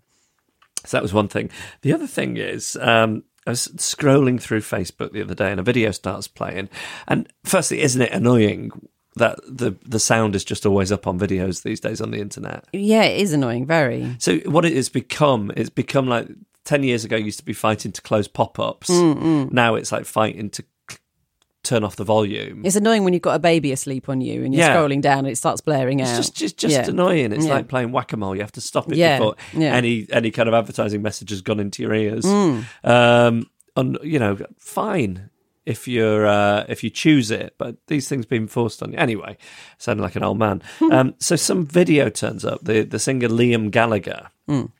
So that was one thing. The other thing is, um, I was scrolling through Facebook the other day and a video starts playing. And firstly, isn't it annoying that the the sound is just always up on videos these days on the internet? Yeah, it is annoying, very. So what it has become, it's become like ten years ago, it used to be fighting to close pop-ups. Mm-mm. Now it's like fighting to c- turn off the volume. It's annoying when you've got a baby asleep on you and you're Yeah. scrolling down and it starts blaring It's out. just just, just Yeah. annoying. It's Yeah. like playing whack-a-mole. You have to stop it Yeah. before Yeah. any any kind of advertising message has gone into your ears. Mm. Um, and you know, fine if you're uh, if you choose it, but these things being forced on you anyway. Sounding like an old man. um, so some video turns up. The the singer Liam Gallagher Mm.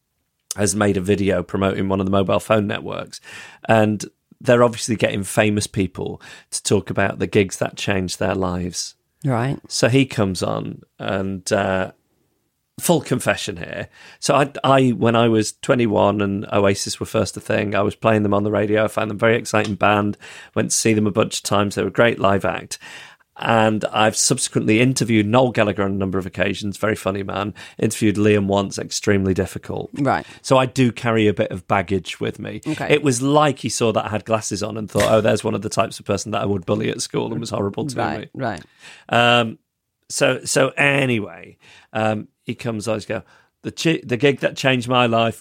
has made a video promoting one of the mobile phone networks, and they're obviously getting famous people to talk about the gigs that changed their lives. Right. So he comes on, and uh, full confession here. So I, I, when I was twenty-one and Oasis were first a thing, I was playing them on the radio. I found them a very exciting band. Went to see them a bunch of times. They were a great live act. And I've subsequently interviewed Noel Gallagher on a number of occasions. Very funny man. Interviewed Liam once. Extremely difficult. Right. So I do carry a bit of baggage with me. Okay. It was like he saw that I had glasses on and thought, oh, there's one of the types of person that I would bully at school and was horrible to Right, me. right. Um, so so anyway, um, he comes on. He's go the chi- the gig that changed my life.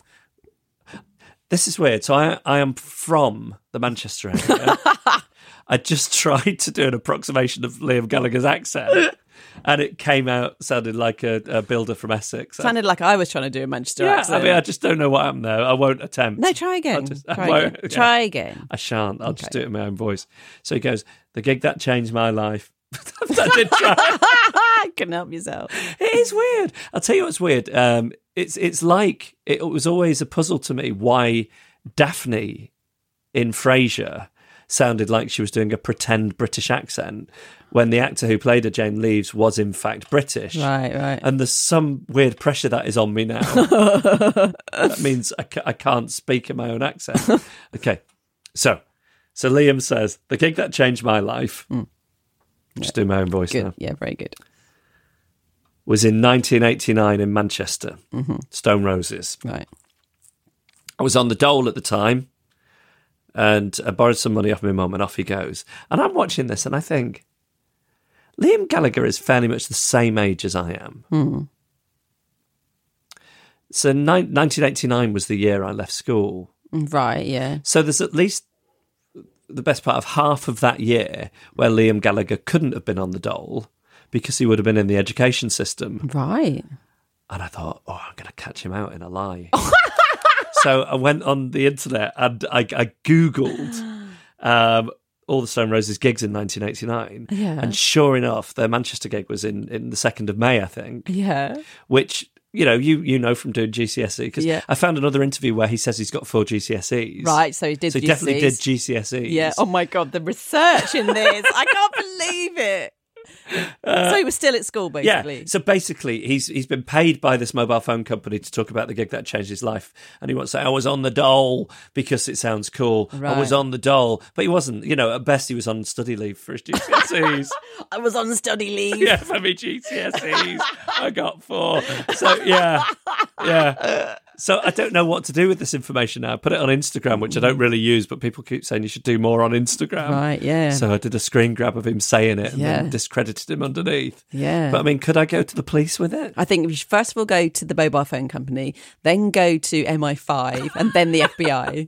This is weird. So I I am from the Manchester area. I just tried to do an approximation of Liam Gallagher's accent, and it came out sounded like a, a builder from Essex. Sounded like I was trying to do a Manchester yeah, accent. I mean, I just don't know what happened there. I won't attempt. No, try again. I'll just- I try, won't- again. yeah. try again. I shan't. I'll Okay. just do it in my own voice. So he goes, the gig that changed my life. I did try. Couldn't help yourself. It is weird. I'll tell you what's weird. Um, it's it's like it was always a puzzle to me why Daphne in Frasier sounded like she was doing a pretend British accent when the actor who played her, Jane Leeves, was in fact British. Right, right. And there's some weird pressure that is on me now. That means I, ca- I can't speak in my own accent. Okay, so so Liam says, the gig that changed my life, Mm. just do my own voice Good. now, Yeah, very good. was in nineteen eighty-nine in Manchester, Mm-hmm. Stone Roses. Right. I was on the dole at the time and I borrowed some money off my mum and off he goes. And I'm watching this and I think, Liam Gallagher is fairly much the same age as I am. Hmm. So ni- nineteen eighty-nine was the year I left school. Right, yeah. So there's at least the best part of half of that year where Liam Gallagher couldn't have been on the dole because he would have been in the education system. Right. And I thought, oh, I'm going to catch him out in a lie. So I went on the internet and I, I Googled um, all the Stone Roses gigs in nineteen eighty-nine. Yeah. And sure enough, their Manchester gig was in, in the second of May, I think. Yeah. Which, you know, you you know from doing G C S E. Because Yeah. I found another interview where he says he's got four G C S Es. Right, so he did So he G C S Es. definitely did G C S Es. Yeah. Oh my God, the research in this. I can't believe it. Uh, so he was still at school, basically. Yeah. So basically, he's he's been paid by this mobile phone company to talk about the gig that changed his life, and he wants to say, "I was on the dole" because it sounds cool. Right. I was on the dole, but he wasn't. You know, at best, he was on study leave for his G C S Es. I was on study leave. Yeah, for me G C S Es, I got four. So yeah, yeah. So I don't know what to do with this information now. I put it on Instagram, which I don't really use, but people keep saying you should do more on Instagram. Right, yeah. So I did a screen grab of him saying it and Yeah. then discredited him underneath. Yeah. But I mean, could I go to the police with it? I think we should first of all go to the mobile phone company, then go to M I five, and then the F B I.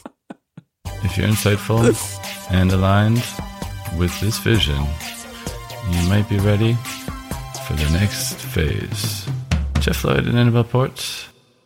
If you're insightful and aligned with this vision, you might be ready for the next phase. Jeff Lloyd and Annabelle Port,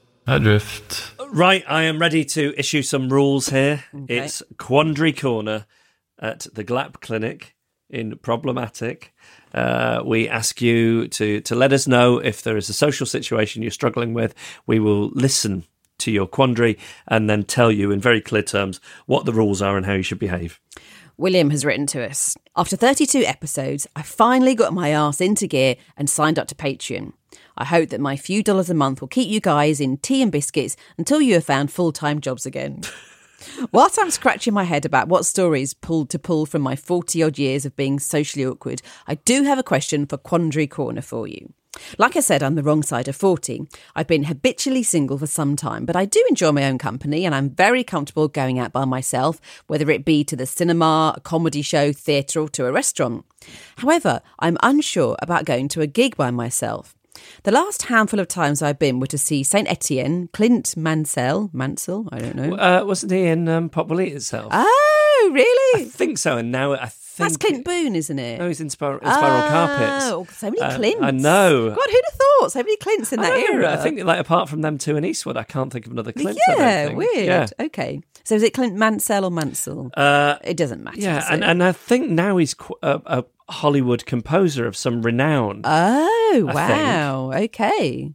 Adrift. Right, I am ready to issue some rules here. Okay. It's Quandary Corner at the Glap Clinic in Problematic. Uh, we ask you to, to let us know if there is a social situation you're struggling with. We will listen to your quandary and then tell you in very clear terms what the rules are and how you should behave. William has written to us. After thirty-two episodes, I finally got my arse into gear and signed up to Patreon. I hope that my few dollars a month will keep you guys in tea and biscuits until you have found full-time jobs again. Whilst I'm scratching my head about what stories pulled to pull from my forty-odd years of being socially awkward, I do have a question for Quandary Corner for you. Like I said, I'm the wrong side of forty. I've been habitually single for some time, but I do enjoy my own company and I'm very comfortable going out by myself, whether it be to the cinema, a comedy show, theatre or to a restaurant. However, I'm unsure about going to a gig by myself. The last handful of times I've been were to see Saint Etienne, Clint Mansell, Mansell, I don't know. Uh, wasn't he in um, Pop Will Eat Itself? Oh, really? I think so, and now I think... That's Clint Boone, isn't it? No, he's in, Spir- in Spiral oh, Carpets. So many Uh, Clints. I know. God, who'd have thought? So many Clints in I that know, era. I think, like, apart from them two in Eastwood, I can't think of another Clint. I don't Yeah, think. weird. Yeah. Okay. So is it Clint Mansell or Mansell? Uh, it doesn't matter. yeah, does and, it? and I think now he's qu- a, a Hollywood composer of some renown. Oh, I wow. Okay.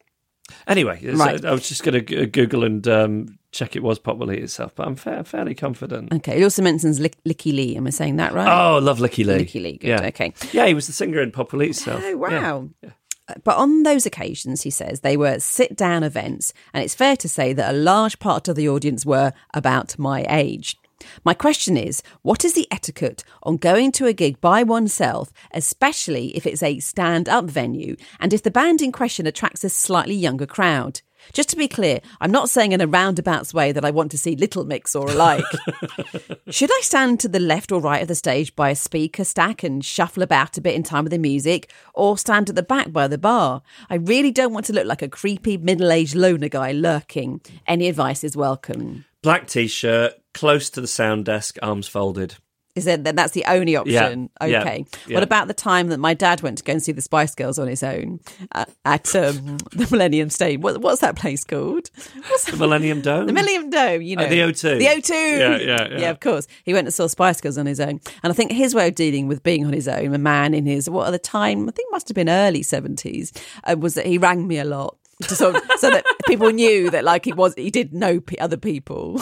Anyway, so Right. I was just going to g- Google and um, check it was Pop Will Eat Itself, but I'm fa- fairly confident. Okay. It also mentions Lick- Licky Lee. Am I saying that right? Oh, love Licky Lee. Licky Lee. Good. Yeah. Okay. Yeah, he was the singer in Pop Will Eat Itself. Oh, wow. Yeah. But on those occasions, he says, they were sit-down events, and it's fair to say that a large part of the audience were about my age. My question is, what is the etiquette on going to a gig by oneself, especially if it's a stand-up venue, and if the band in question attracts a slightly younger crowd? Just to be clear, I'm not saying in a roundabouts way that I want to see Little Mix or alike. Should I stand to the left or right of the stage by a speaker stack and shuffle about a bit in time with the music, or stand at the back by the bar? I really don't want to look like a creepy middle-aged loner guy lurking. Any advice is welcome. Black T-shirt, close to the sound desk, arms folded. Is that that's the only option? Yeah, Okay. yeah, yeah. What about the time that my dad went to go and see the Spice Girls on his own uh, at um, the Millennium Stadium? What, what's that place called? What's The Millennium Dome? The Millennium Dome, you know. Oh, the O two. The O two. Yeah, yeah, yeah. Yeah, of course. He went and saw Spice Girls on his own. And I think his way of dealing with being on his own, a man in his, what at the time, I think must have been early seventies, uh, was that he rang me a lot. To sort of, so that people knew that like he was, he did know p- other people.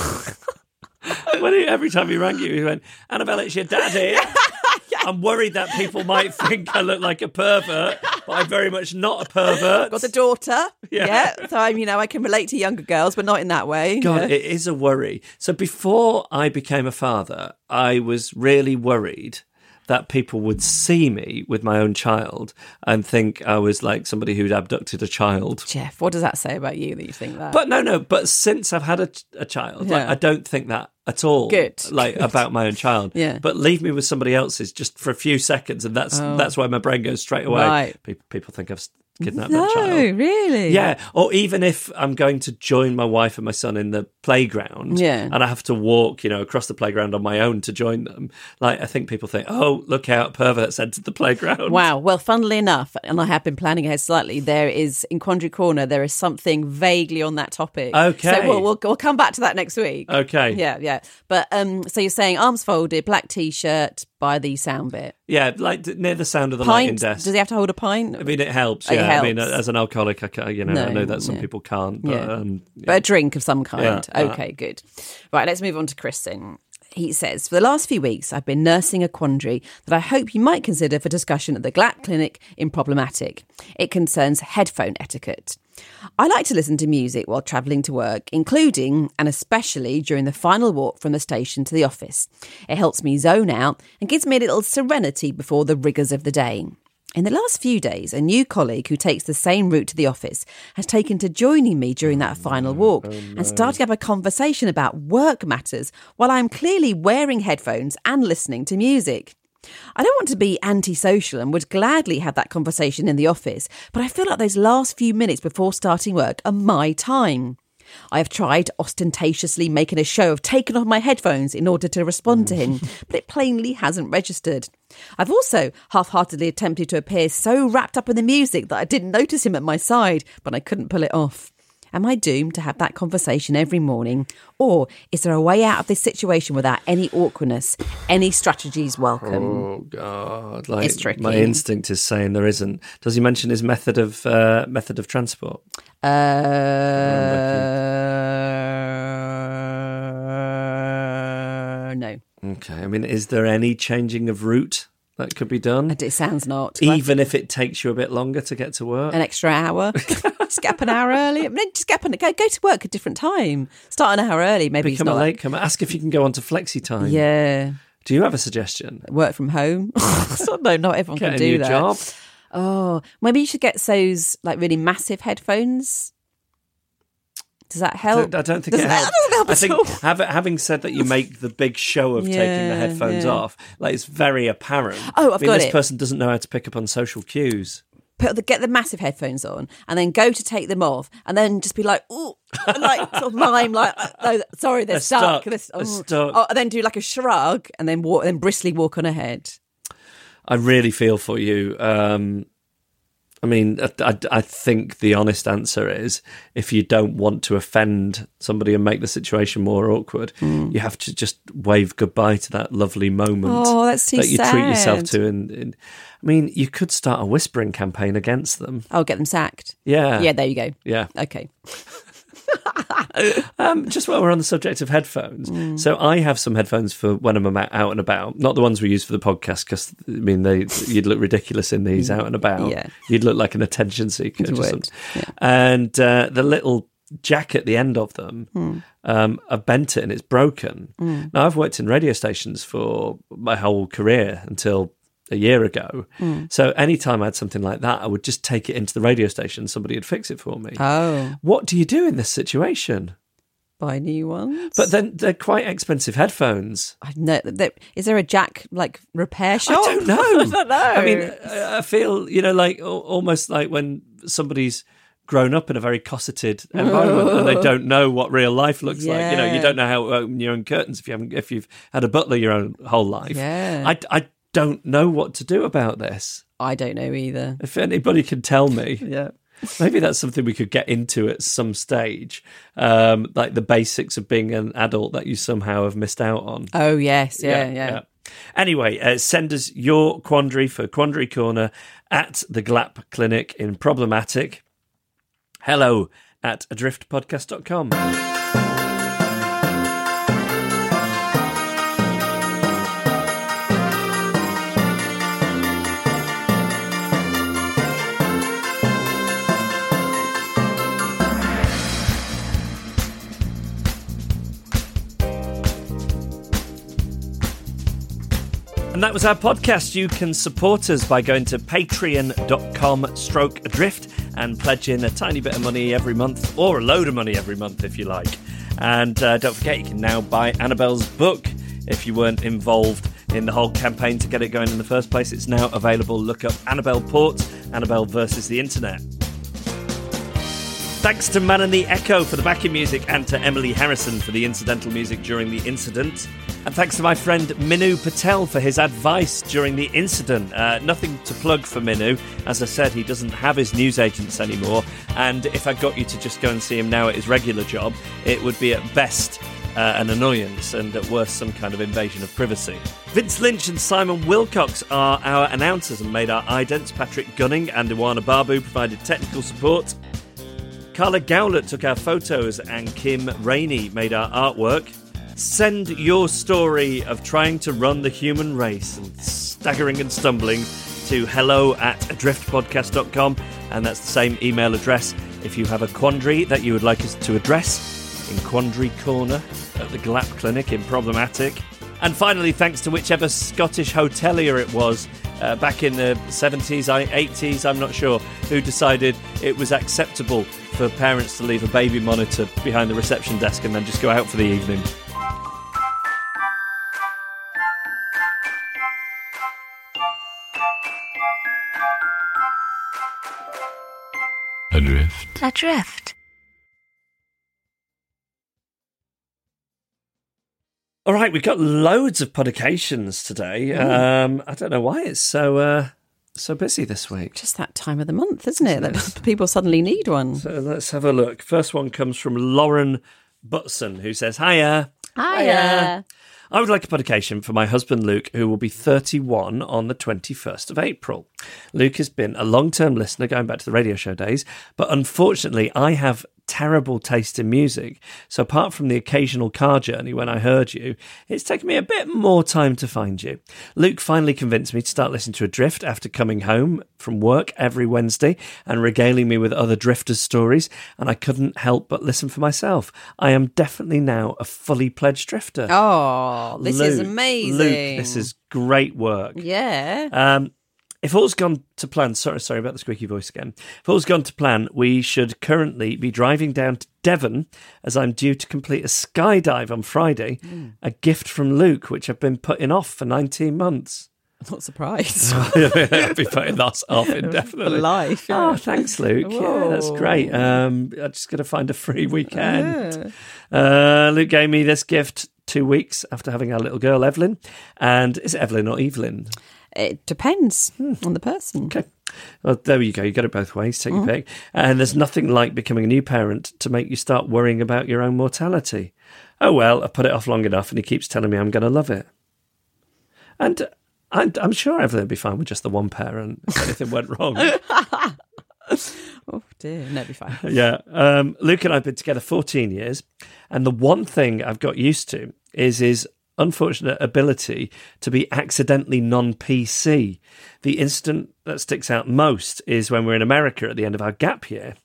When he, every time he rang you, he went, Annabelle, it's your daddy. I'm worried that people might think I look like a pervert, but I'm very much not a pervert. Got a daughter. Yeah. Yeah. So I'm, you know, I can relate to younger girls, but not in that way. God, Yeah. it is a worry. So before I became a father, I was really worried that people would see me with my own child and think I was like somebody who'd abducted a child. Jeff, what does that say about you that you think that? But no, no. But since I've had a, a child, like, Yeah. I don't think that at all. Good. Like Good. about my own child. Yeah. But leave me with somebody else's just for a few seconds, and that's Oh. that's why my brain goes straight away. Right. People, people think I've kidnap no, that child. really? Yeah, or even if I'm going to join my wife and my son in the playground, yeah. and I have to walk, you know, across the playground on my own to join them. Like, I think people think, oh, look out, perverts entered the playground. Wow. Well, funnily enough, and I have been planning ahead slightly, there is, in Quandary Corner, there is something vaguely on that topic. Okay. So we'll, we'll, we'll come back to that next week. Okay. Yeah, yeah. But, um, so you're saying arms folded, black T-shirt, by the sound bit. Yeah, like near the sound of the pint? lighting desk. Does he have to hold a pint? I mean, it helps. It Yeah, helps. I mean, as an alcoholic, I, can, you know, No, I know that some yeah. people can't. But, Yeah. um, yeah. But a drink of some kind. Yeah, okay, uh, good. Right, let's move on to Chris then. He says, for the last few weeks, I've been nursing a quandary that I hope you might consider for discussion at the G L A P clinic in Problematic. It concerns headphone etiquette. I like to listen to music while travelling to work, including and especially during the final walk from the station to the office. It helps me zone out and gives me a little serenity before the rigours of the day. In the last few days, a new colleague who takes the same route to the office has taken to joining me during that final walk and starting up a conversation about work matters while I'm clearly wearing headphones and listening to music. I don't want to be antisocial and would gladly have that conversation in the office, but I feel like those last few minutes before starting work are my time. I have tried ostentatiously making a show of taking off my headphones in order to respond to him, but it plainly hasn't registered. I've also half-heartedly attempted to appear so wrapped up in the music that I didn't notice him at my side, but I couldn't pull it off. Am I doomed to have that conversation every morning? Or is there a way out of this situation without any awkwardness? Any strategies welcome? Oh, God. Like, It's tricky. my instinct is saying there isn't. Does he mention his method of uh, method of transport? Uh, no. Okay. I mean, is there any changing of route that could be done? It sounds not. Even if it takes you a bit longer to get to work? An extra hour. Just get up an hour early. I mean, just get up and go, go to work at a different time. Start an hour early. Maybe Become it's a not late comer. Ask if you can go on to flexi time. Yeah. Do you have a suggestion? Work from home. No, not everyone Get can a do new that. job. Oh, maybe you should get those like really massive headphones. Does that help? I don't think Does it that- helps. that doesn't help I at think all. have, having said that you make the big show of taking the Yeah, headphones yeah. off, like it's very apparent. Oh, I've I mean, got this it. person doesn't know how to pick up on social cues. Put the, get the massive headphones on and then go to take them off and then just be like, ooh, and like sort of mime like, oh, sorry, they're, They're stuck. stuck. They're, They're oh. stuck. Oh, and then do like a shrug and then walk, then briskly walk on ahead. I really feel for you. Um, I mean, I, I, I think the honest answer is if you don't want to offend somebody and make the situation more awkward, Mm. you have to just wave goodbye to that lovely moment Oh, that's too that you treat yourself sad. to. And, and I mean, you could start a whispering campaign against them. Oh, get them sacked. Yeah. Yeah, there you go. Yeah. Okay. Um, just while we're on the subject of headphones, Mm. so I have some headphones for when I'm out and about. Not the ones we use for the podcast, because I mean, they you'd look ridiculous in these out and about. Yeah. You'd look like an attention seeker. You just would, some- yeah. And uh, the little jack at the end of them, Hmm. um, I've bent it and it's broken. Mm. Now I've worked in radio stations for my whole career until a year ago. Mm. So anytime I had something like that, I would just take it into the radio station. Somebody would fix it for me. Oh, What do you do in this situation? buy new ones. But then they're quite expensive headphones. I know. There, is there a Jack like repair shop? I don't know. I don't know. I mean, I I feel, you know, like al- almost like when somebody's grown up in a very cosseted environment and they don't know what real life looks like. You know, you Yeah. don't know how to open your own curtains if you haven't, if you've had a butler your own whole life. Yeah. I, I don't know what to do about this. I don't know either. If anybody can tell me. Yeah. Maybe that's something we could get into at some stage, um, like the basics of being an adult that you somehow have missed out on. Oh yes, yeah, yeah. Anyway, uh, send us your quandary for Quandary Corner at the G L A P Clinic in Problematic. Hello at adrift podcast dot com. And that was our podcast. You can support us by going to patreon.com stroke adrift and pledging a tiny bit of money every month, or a load of money every month if you like. And uh, don't forget, you can now buy Annabelle's book if you weren't involved in the whole campaign to get it going in the first place. It's now available. Look up Annabelle Port Annabelle versus the Internet. Thanks to Man and the Echo for the backing music and to Emily Harrison for the incidental music during the incident. And thanks to my friend Minu Patel for his advice during the incident. Uh, nothing to plug for Minu. As I said, he doesn't have his newsagents anymore. And if I got you to just go and see him now at his regular job, it would be at best uh, an annoyance and at worst some kind of invasion of privacy. Vince Lynch and Simon Wilcox are our announcers and made our idents. Patrick Gunning and Iwana Babu provided technical support. Carla Gowlett took our photos and Kim Rainey made our artwork. Send your story of trying to run the human race and staggering and stumbling to hello at adrift podcast dot com, and that's the same email address if you have a quandary that you would like us to address in Quandary Corner at the Glap Clinic in Problematic. And finally, thanks to whichever Scottish hotelier it was uh, back in the seventies, eighties, I'm not sure, who decided it was acceptable for parents to leave a baby monitor behind the reception desk and then just go out for the evening. Adrift. Adrift. All right, we've got loads of publications today. Um, I don't know why it's so uh, so busy this week. Just that time of the month, isn't it? That people suddenly need one. So let's have a look. First one comes from Lauren Butson, who says, Hiya. Hiya. I would like a publication for my husband Luke, who will be thirty-one on the twenty-first of April. Luke has been a long-term listener going back to the radio show days, but unfortunately I have terrible taste in music, so apart from the occasional car journey when I heard you, it's taken me a bit more time to find you. Luke finally convinced me to start listening to Adrift after coming home from work every Wednesday and regaling me with other drifters' stories, and I couldn't help but listen for myself. I am definitely now a fully pledged drifter. Oh, this Luke, is amazing. Luke, this is great work. Yeah. Um, if all's gone to plan, sorry, sorry about the squeaky voice again. If all's gone to plan, we should currently be driving down to Devon as I'm due to complete a skydive on Friday, mm. a gift from Luke, which I've been putting off for nineteen months. I'm not surprised. I'll be putting that off indefinitely. For life. Yeah. Oh, thanks, Luke. Whoa. Yeah, that's great. Um, I'm just going to find a free weekend. Yeah. Uh, Luke gave me this gift two weeks after having our little girl, Evelyn. And is it Evelyn or Evelyn? It depends hmm. on the person. Okay. Well, there you go. You got it both ways. Take mm-hmm. your pick. And there's nothing like becoming a new parent to make you start worrying about your own mortality. Oh, well, I put it off long enough and he keeps telling me I'm going to love it. And I'm, I'm sure Evelyn would be fine with just the one parent if anything went wrong. Oh, dear. No, it'd be fine. Yeah. Um, Luke and I have been together fourteen years. And the one thing I've got used to is his unfortunate ability to be accidentally non-P C. The incident that sticks out most is when we're in America at the end of our gap year.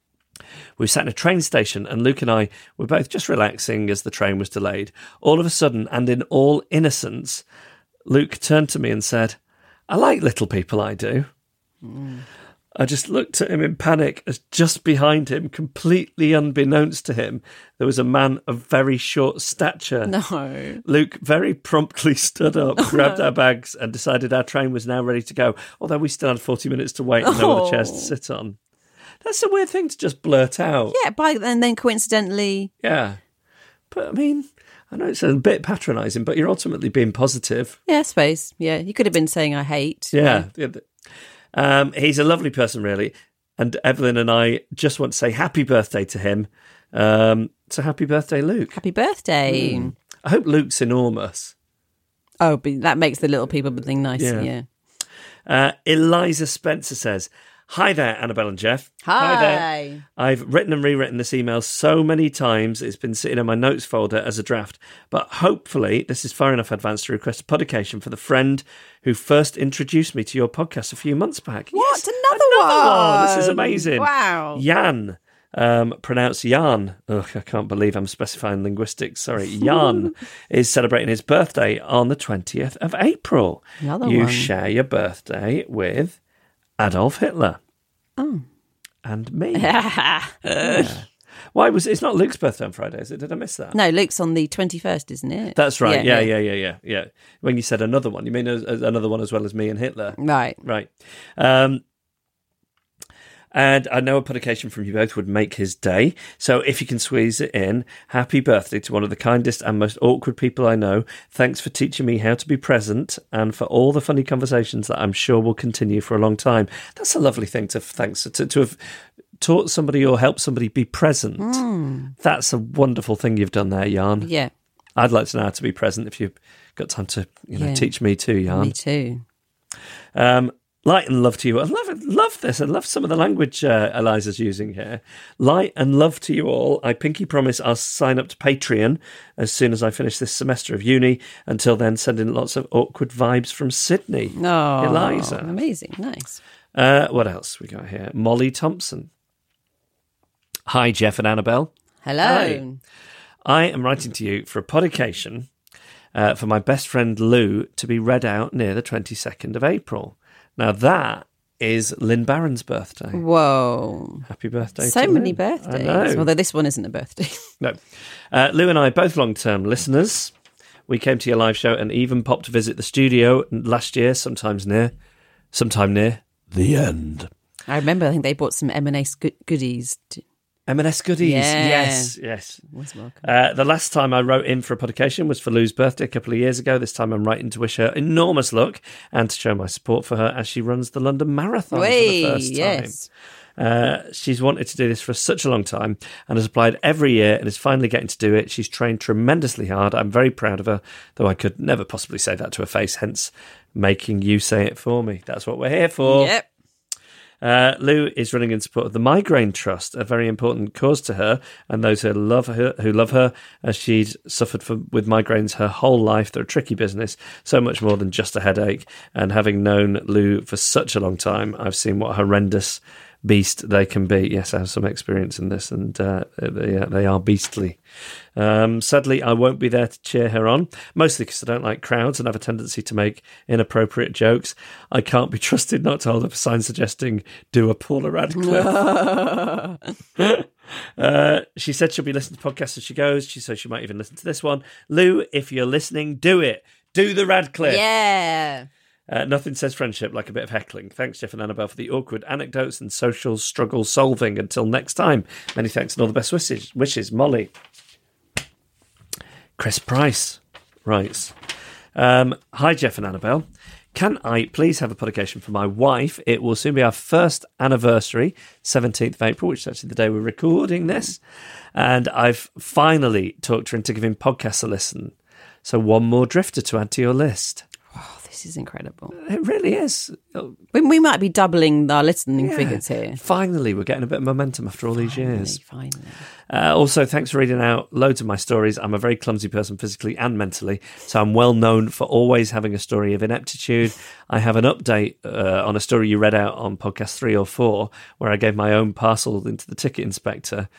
We sat in a train station and Luke and I were both just relaxing as the train was delayed. All of a sudden, and in all innocence, Luke turned to me and said, I like little people, I do. Mm. I just looked at him in panic as just behind him, completely unbeknownst to him, there was a man of very short stature. No. Luke very promptly stood up, oh, grabbed no. our bags and decided our train was now ready to go, although we still had forty minutes to wait and no oh. other chairs to sit on. That's a weird thing to just blurt out. Yeah, by, and then coincidentally... Yeah. But, I mean... I know it's a bit patronising, but you're ultimately being positive. Yeah, I suppose. Yeah, you could have been saying I hate. Yeah. yeah. Um, he's a lovely person, really. And Evelyn and I just want to say happy birthday to him. Um, so happy birthday, Luke. Happy birthday. Mm. I hope Luke's enormous. Oh, but that makes the little people thing nicer, yeah. yeah. Uh, Eliza Spencer says... Hi there, Annabelle and Jeff. Hi. Hi there. I've written and rewritten this email so many times, it's been sitting in my notes folder as a draft. But hopefully, this is far enough advanced to request a publication for the friend who first introduced me to your podcast a few months back. What? Yes, another, another one? one? This is amazing. Wow. Jan, um, pronounced Jan. Ugh, I can't believe I'm specifying linguistics. Sorry. Jan is celebrating his birthday on the twentieth of April. Another you one. share your birthday with... Adolf Hitler. Oh. And me. yeah. Why was it? It's not Luke's birthday on Friday, is it? Did I miss that? No, Luke's on the twenty-first, isn't it? That's right. Yeah, yeah, yeah, yeah, yeah. yeah. When you said another one, you mean a, a, another one as well as me and Hitler? Right. Right. Um, And I know a publication from you both would make his day. So if you can squeeze it in, happy birthday to one of the kindest and most awkward people I know. Thanks for teaching me how to be present and for all the funny conversations that I'm sure will continue for a long time. That's a lovely thing to thanks to, to have taught somebody or helped somebody be present. Mm. That's a wonderful thing you've done there, Jan. Yeah. I'd like to know how to be present if you've got time to you know, yeah. teach me too, Jan. Me too. Um, light and love to you. I love it. Love this. I love some of the language uh, Eliza's using here. Light and love to you all. I pinky promise I'll sign up to Patreon as soon as I finish this semester of uni. Until then, send in lots of awkward vibes from Sydney. Oh, Eliza. Amazing. Nice. Uh, what else we got here? Molly Thompson. Hi, Jeff and Annabelle. Hello. Hi. I am writing to you for a podication uh, for my best friend Lou to be read out near the twenty-second of April. Now, that is Lynn Barron's birthday. Whoa. Happy birthday so to Lynn. many birthdays. I know. Although this one isn't a birthday. No. Uh, Lou and I, both long-term listeners. We came to your live show and even popped to visit the studio last year, sometimes near, sometime near the end. I remember, I think they bought some M and S goodies. To- M and S goodies, yeah. yes, yes. Was welcome. Uh, the last time I wrote in for a publication was for Lou's birthday a couple of years ago. This time I'm writing to wish her enormous luck and to show my support for her as she runs the London Marathon Way, for the first time. Yes. Uh, she's wanted to do this for such a long time and has applied every year and is finally getting to do it. She's trained tremendously hard. I'm very proud of her, though I could never possibly say that to her face, hence making you say it for me. That's what we're here for. Yep. Uh, Lou is running in support of the Migraine Trust, a very important cause to her and those who love her. Who love her, as she's suffered from, with migraines her whole life. They're a tricky business, so much more than just a headache. And having known Lou for such a long time, I've seen what a horrendous beast they can be. Yes, I have some experience in this, and uh, they, uh, they are beastly. Um, sadly, I won't be there to cheer her on, mostly because I don't like crowds and have a tendency to make inappropriate jokes. I can't be trusted not to hold up a sign suggesting do a Paula Radcliffe. uh, she said she'll be listening to podcasts as she goes. She said she might even listen to this one. Lou, if you're listening, do it. Do the Radcliffe. Yeah. Uh, nothing says friendship like a bit of heckling. Thanks, Jeff and Annabelle, for the awkward anecdotes and social struggle solving. Until next time, many thanks and all the best wishes. Wishes, Molly. Chris Price writes, um, Hi, Jeff and Annabelle. Can I please have a publication for my wife? It will soon be our first anniversary, seventeenth of April, which is actually the day we're recording this. And I've finally talked her into giving podcasts a listen. So one more drifter to add to your list. This is incredible. It really is. We, we might be doubling our listening Yeah. figures here. Finally, we're getting a bit of momentum after all these Finally, years. Finally. Uh, also, thanks for reading out loads of my stories. I'm a very clumsy person physically and mentally, so I'm well known for always having a story of ineptitude. I have an update uh, on a story you read out on podcast three or four, where I gave my own parcel into the ticket inspector.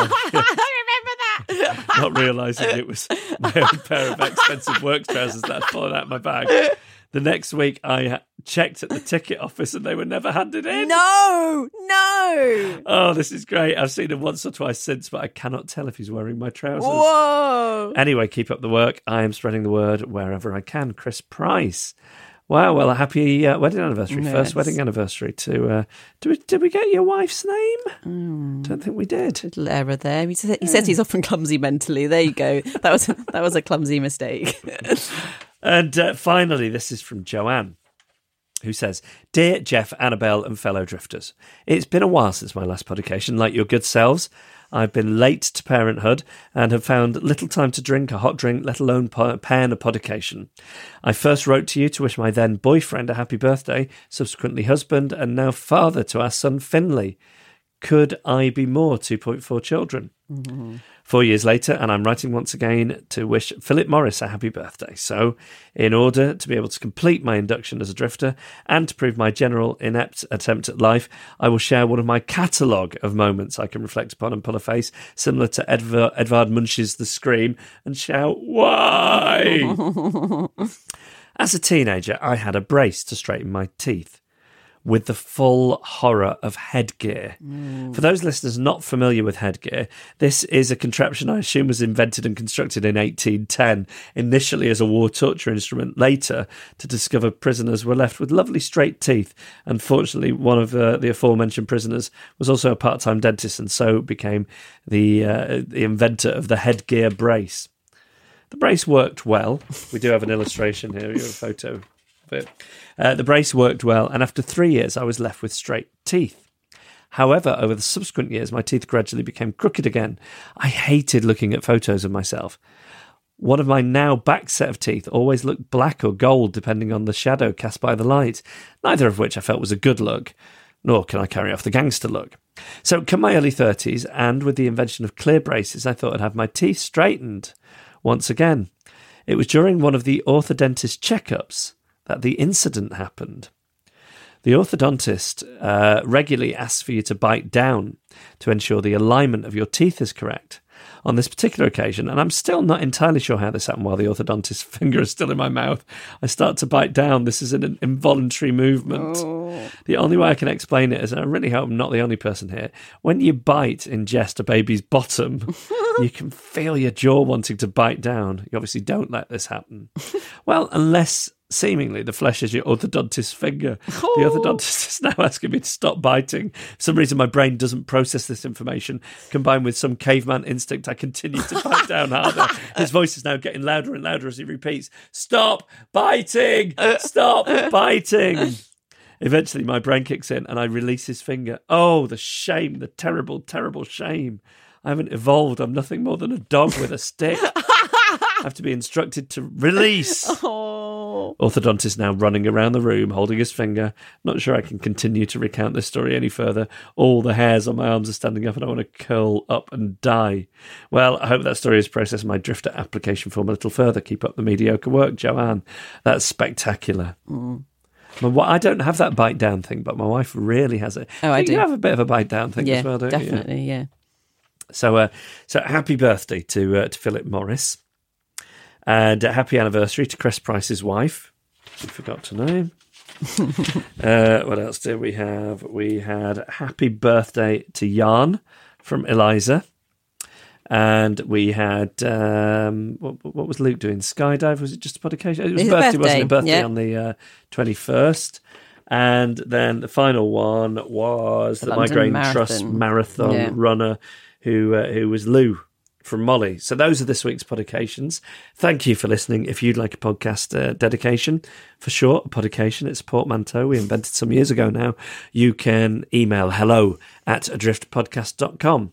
I remember that. Not realising it was my own pair of expensive work trousers that had fallen out of my bag. The next week, I checked at the ticket office and they were never handed in. No, no. Oh, this is great. I've seen him once or twice since, but I cannot tell if he's wearing my trousers. Whoa. Anyway, keep up the work. I am spreading the word wherever I can. Chris Price. Wow, well, a happy uh, wedding anniversary. Yes. First wedding anniversary to... Uh, did, we, did we get your wife's name? Mm. Don't think we did. Little error there. He, said, he says he's often clumsy mentally. There you go. That was that was a clumsy mistake. And uh, finally, this is from Joanne, who says, Dear Jeff, Annabelle and fellow drifters, it's been a while since my last publication. Like your good selves, I've been late to parenthood and have found little time to drink a hot drink, let alone pen a podication. I first wrote to you to wish my then boyfriend a happy birthday, subsequently husband, and now father to our son Finley. Could I be more two point four children? Mm-hmm. Four years later, and I'm writing once again to wish Philip Morris a happy birthday. So, in order to be able to complete my induction as a drifter and to prove my general inept attempt at life, I will share one of my catalogue of moments I can reflect upon and pull a face, similar to Edvard, Edvard Munch's The Scream, and shout, why? As a teenager, I had a brace to straighten my teeth. with the full horror of headgear. Mm. For those listeners not familiar with headgear, this is a contraption I assume was invented and constructed in eighteen ten, initially as a war torture instrument, later to discover prisoners were left with lovely straight teeth. Unfortunately, one of uh, the aforementioned prisoners was also a part-time dentist and so became the, uh, the inventor of the headgear brace. The brace worked well. We do have an illustration here, you have a photo of it. Uh, the brace worked well, and after three years, I was left with straight teeth. However, over the subsequent years, my teeth gradually became crooked again. I hated looking at photos of myself. One of my now back set of teeth always looked black or gold, depending on the shadow cast by the light, neither of which I felt was a good look, nor can I carry off the gangster look. So, come my early thirties, and with the invention of clear braces, I thought I'd have my teeth straightened. Once again, it was during one of the orthodontist checkups that the incident happened. The orthodontist uh, regularly asks for you to bite down to ensure the alignment of your teeth is correct. On this particular occasion, and I'm still not entirely sure how this happened while the orthodontist's finger is still in my mouth, I start to bite down. This is an involuntary movement. Oh. The only way I can explain it is, and I really hope I'm not the only person here, when you bite in jest a baby's bottom, you can feel your jaw wanting to bite down. You obviously don't let this happen. Well, unless seemingly the flesh is your orthodontist's finger. Oh. The orthodontist is now asking me to stop biting. For some reason, my brain doesn't process this information. Combined with some caveman instinct, I continue to bite down harder. His voice is now getting louder and louder as he repeats, "Stop biting! Stop biting!" Eventually, my brain kicks in and I release his finger. Oh, the shame, the terrible, terrible shame. I haven't evolved. I'm nothing more than a dog with a stick. I have to be instructed to release. Oh. Orthodontist now running around the room, holding his finger. Not sure I can continue to recount this story any further. All the hairs on my arms are standing up and I want to curl up and die. Well, I hope that story has processed my Drifter application form a little further. Keep up the mediocre work, Joanne. That's spectacular. Mm. I don't have that bite down thing, but my wife really has it. Oh, I do. You have a bit of a bite down thing yeah, as well, don't definitely, you? Definitely, yeah. So, uh, so happy birthday to uh, to Philip Morris, and uh, happy anniversary to Chris Price's wife. I forgot to name. uh, what else did we have? We had happy birthday to Jan from Eliza, and we had um, what, what was Luke doing? Skydive? Was it just a publication? It was His birthday, birthday, wasn't it? Birthday yeah. on the twenty-first. Uh, and then the final one was the, the Migraine Marathon. Trust marathon yeah. runner. Who uh, who was Lou from Molly. So those are this week's podications. Thank you for listening. If you'd like a podcast uh, dedication, for sure, a podication, it's a portmanteau we invented some years ago now. You can email hello at adrift podcast dot com.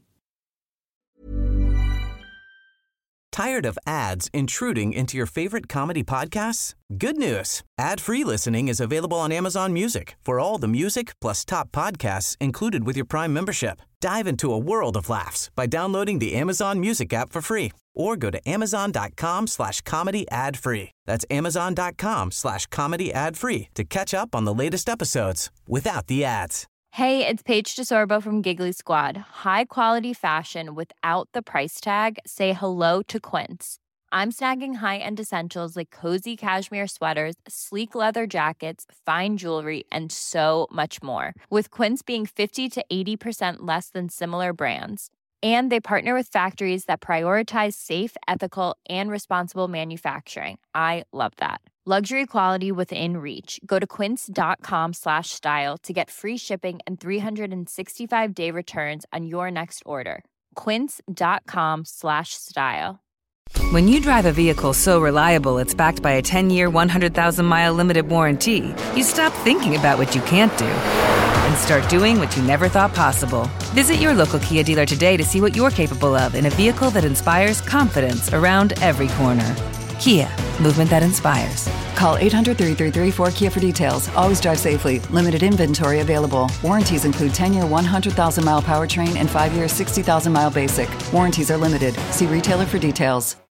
Tired of ads intruding into your favorite comedy podcasts? Good news. Ad-free listening is available on Amazon Music for all the music plus top podcasts included with your Prime membership. Dive into a world of laughs by downloading the Amazon Music app for free or go to amazon.com slash comedy ad free. That's amazon.com slash comedy ad free to catch up on the latest episodes without the ads. Hey, it's Paige DeSorbo from Giggly Squad. High quality fashion without the price tag. Say hello to Quince. I'm snagging high-end essentials like cozy cashmere sweaters, sleek leather jackets, fine jewelry, and so much more. With Quince being fifty to eighty percent less than similar brands. And they partner with factories that prioritize safe, ethical, and responsible manufacturing. I love that. Luxury quality within reach. Go to quince.com slash style to get free shipping and three sixty-five day returns on your next order. Quince.com slash style. When you drive a vehicle so reliable it's backed by a ten-year, one hundred thousand mile limited warranty, you stop thinking about what you can't do and start doing what you never thought possible. Visit your local Kia dealer today to see what you're capable of in a vehicle that inspires confidence around every corner. Kia, movement that inspires. Call eight hundred, three three three, four Kia for details. Always drive safely. Limited inventory available. Warranties include ten-year, one hundred thousand mile powertrain and five-year, sixty thousand mile basic. Warranties are limited. See retailer for details.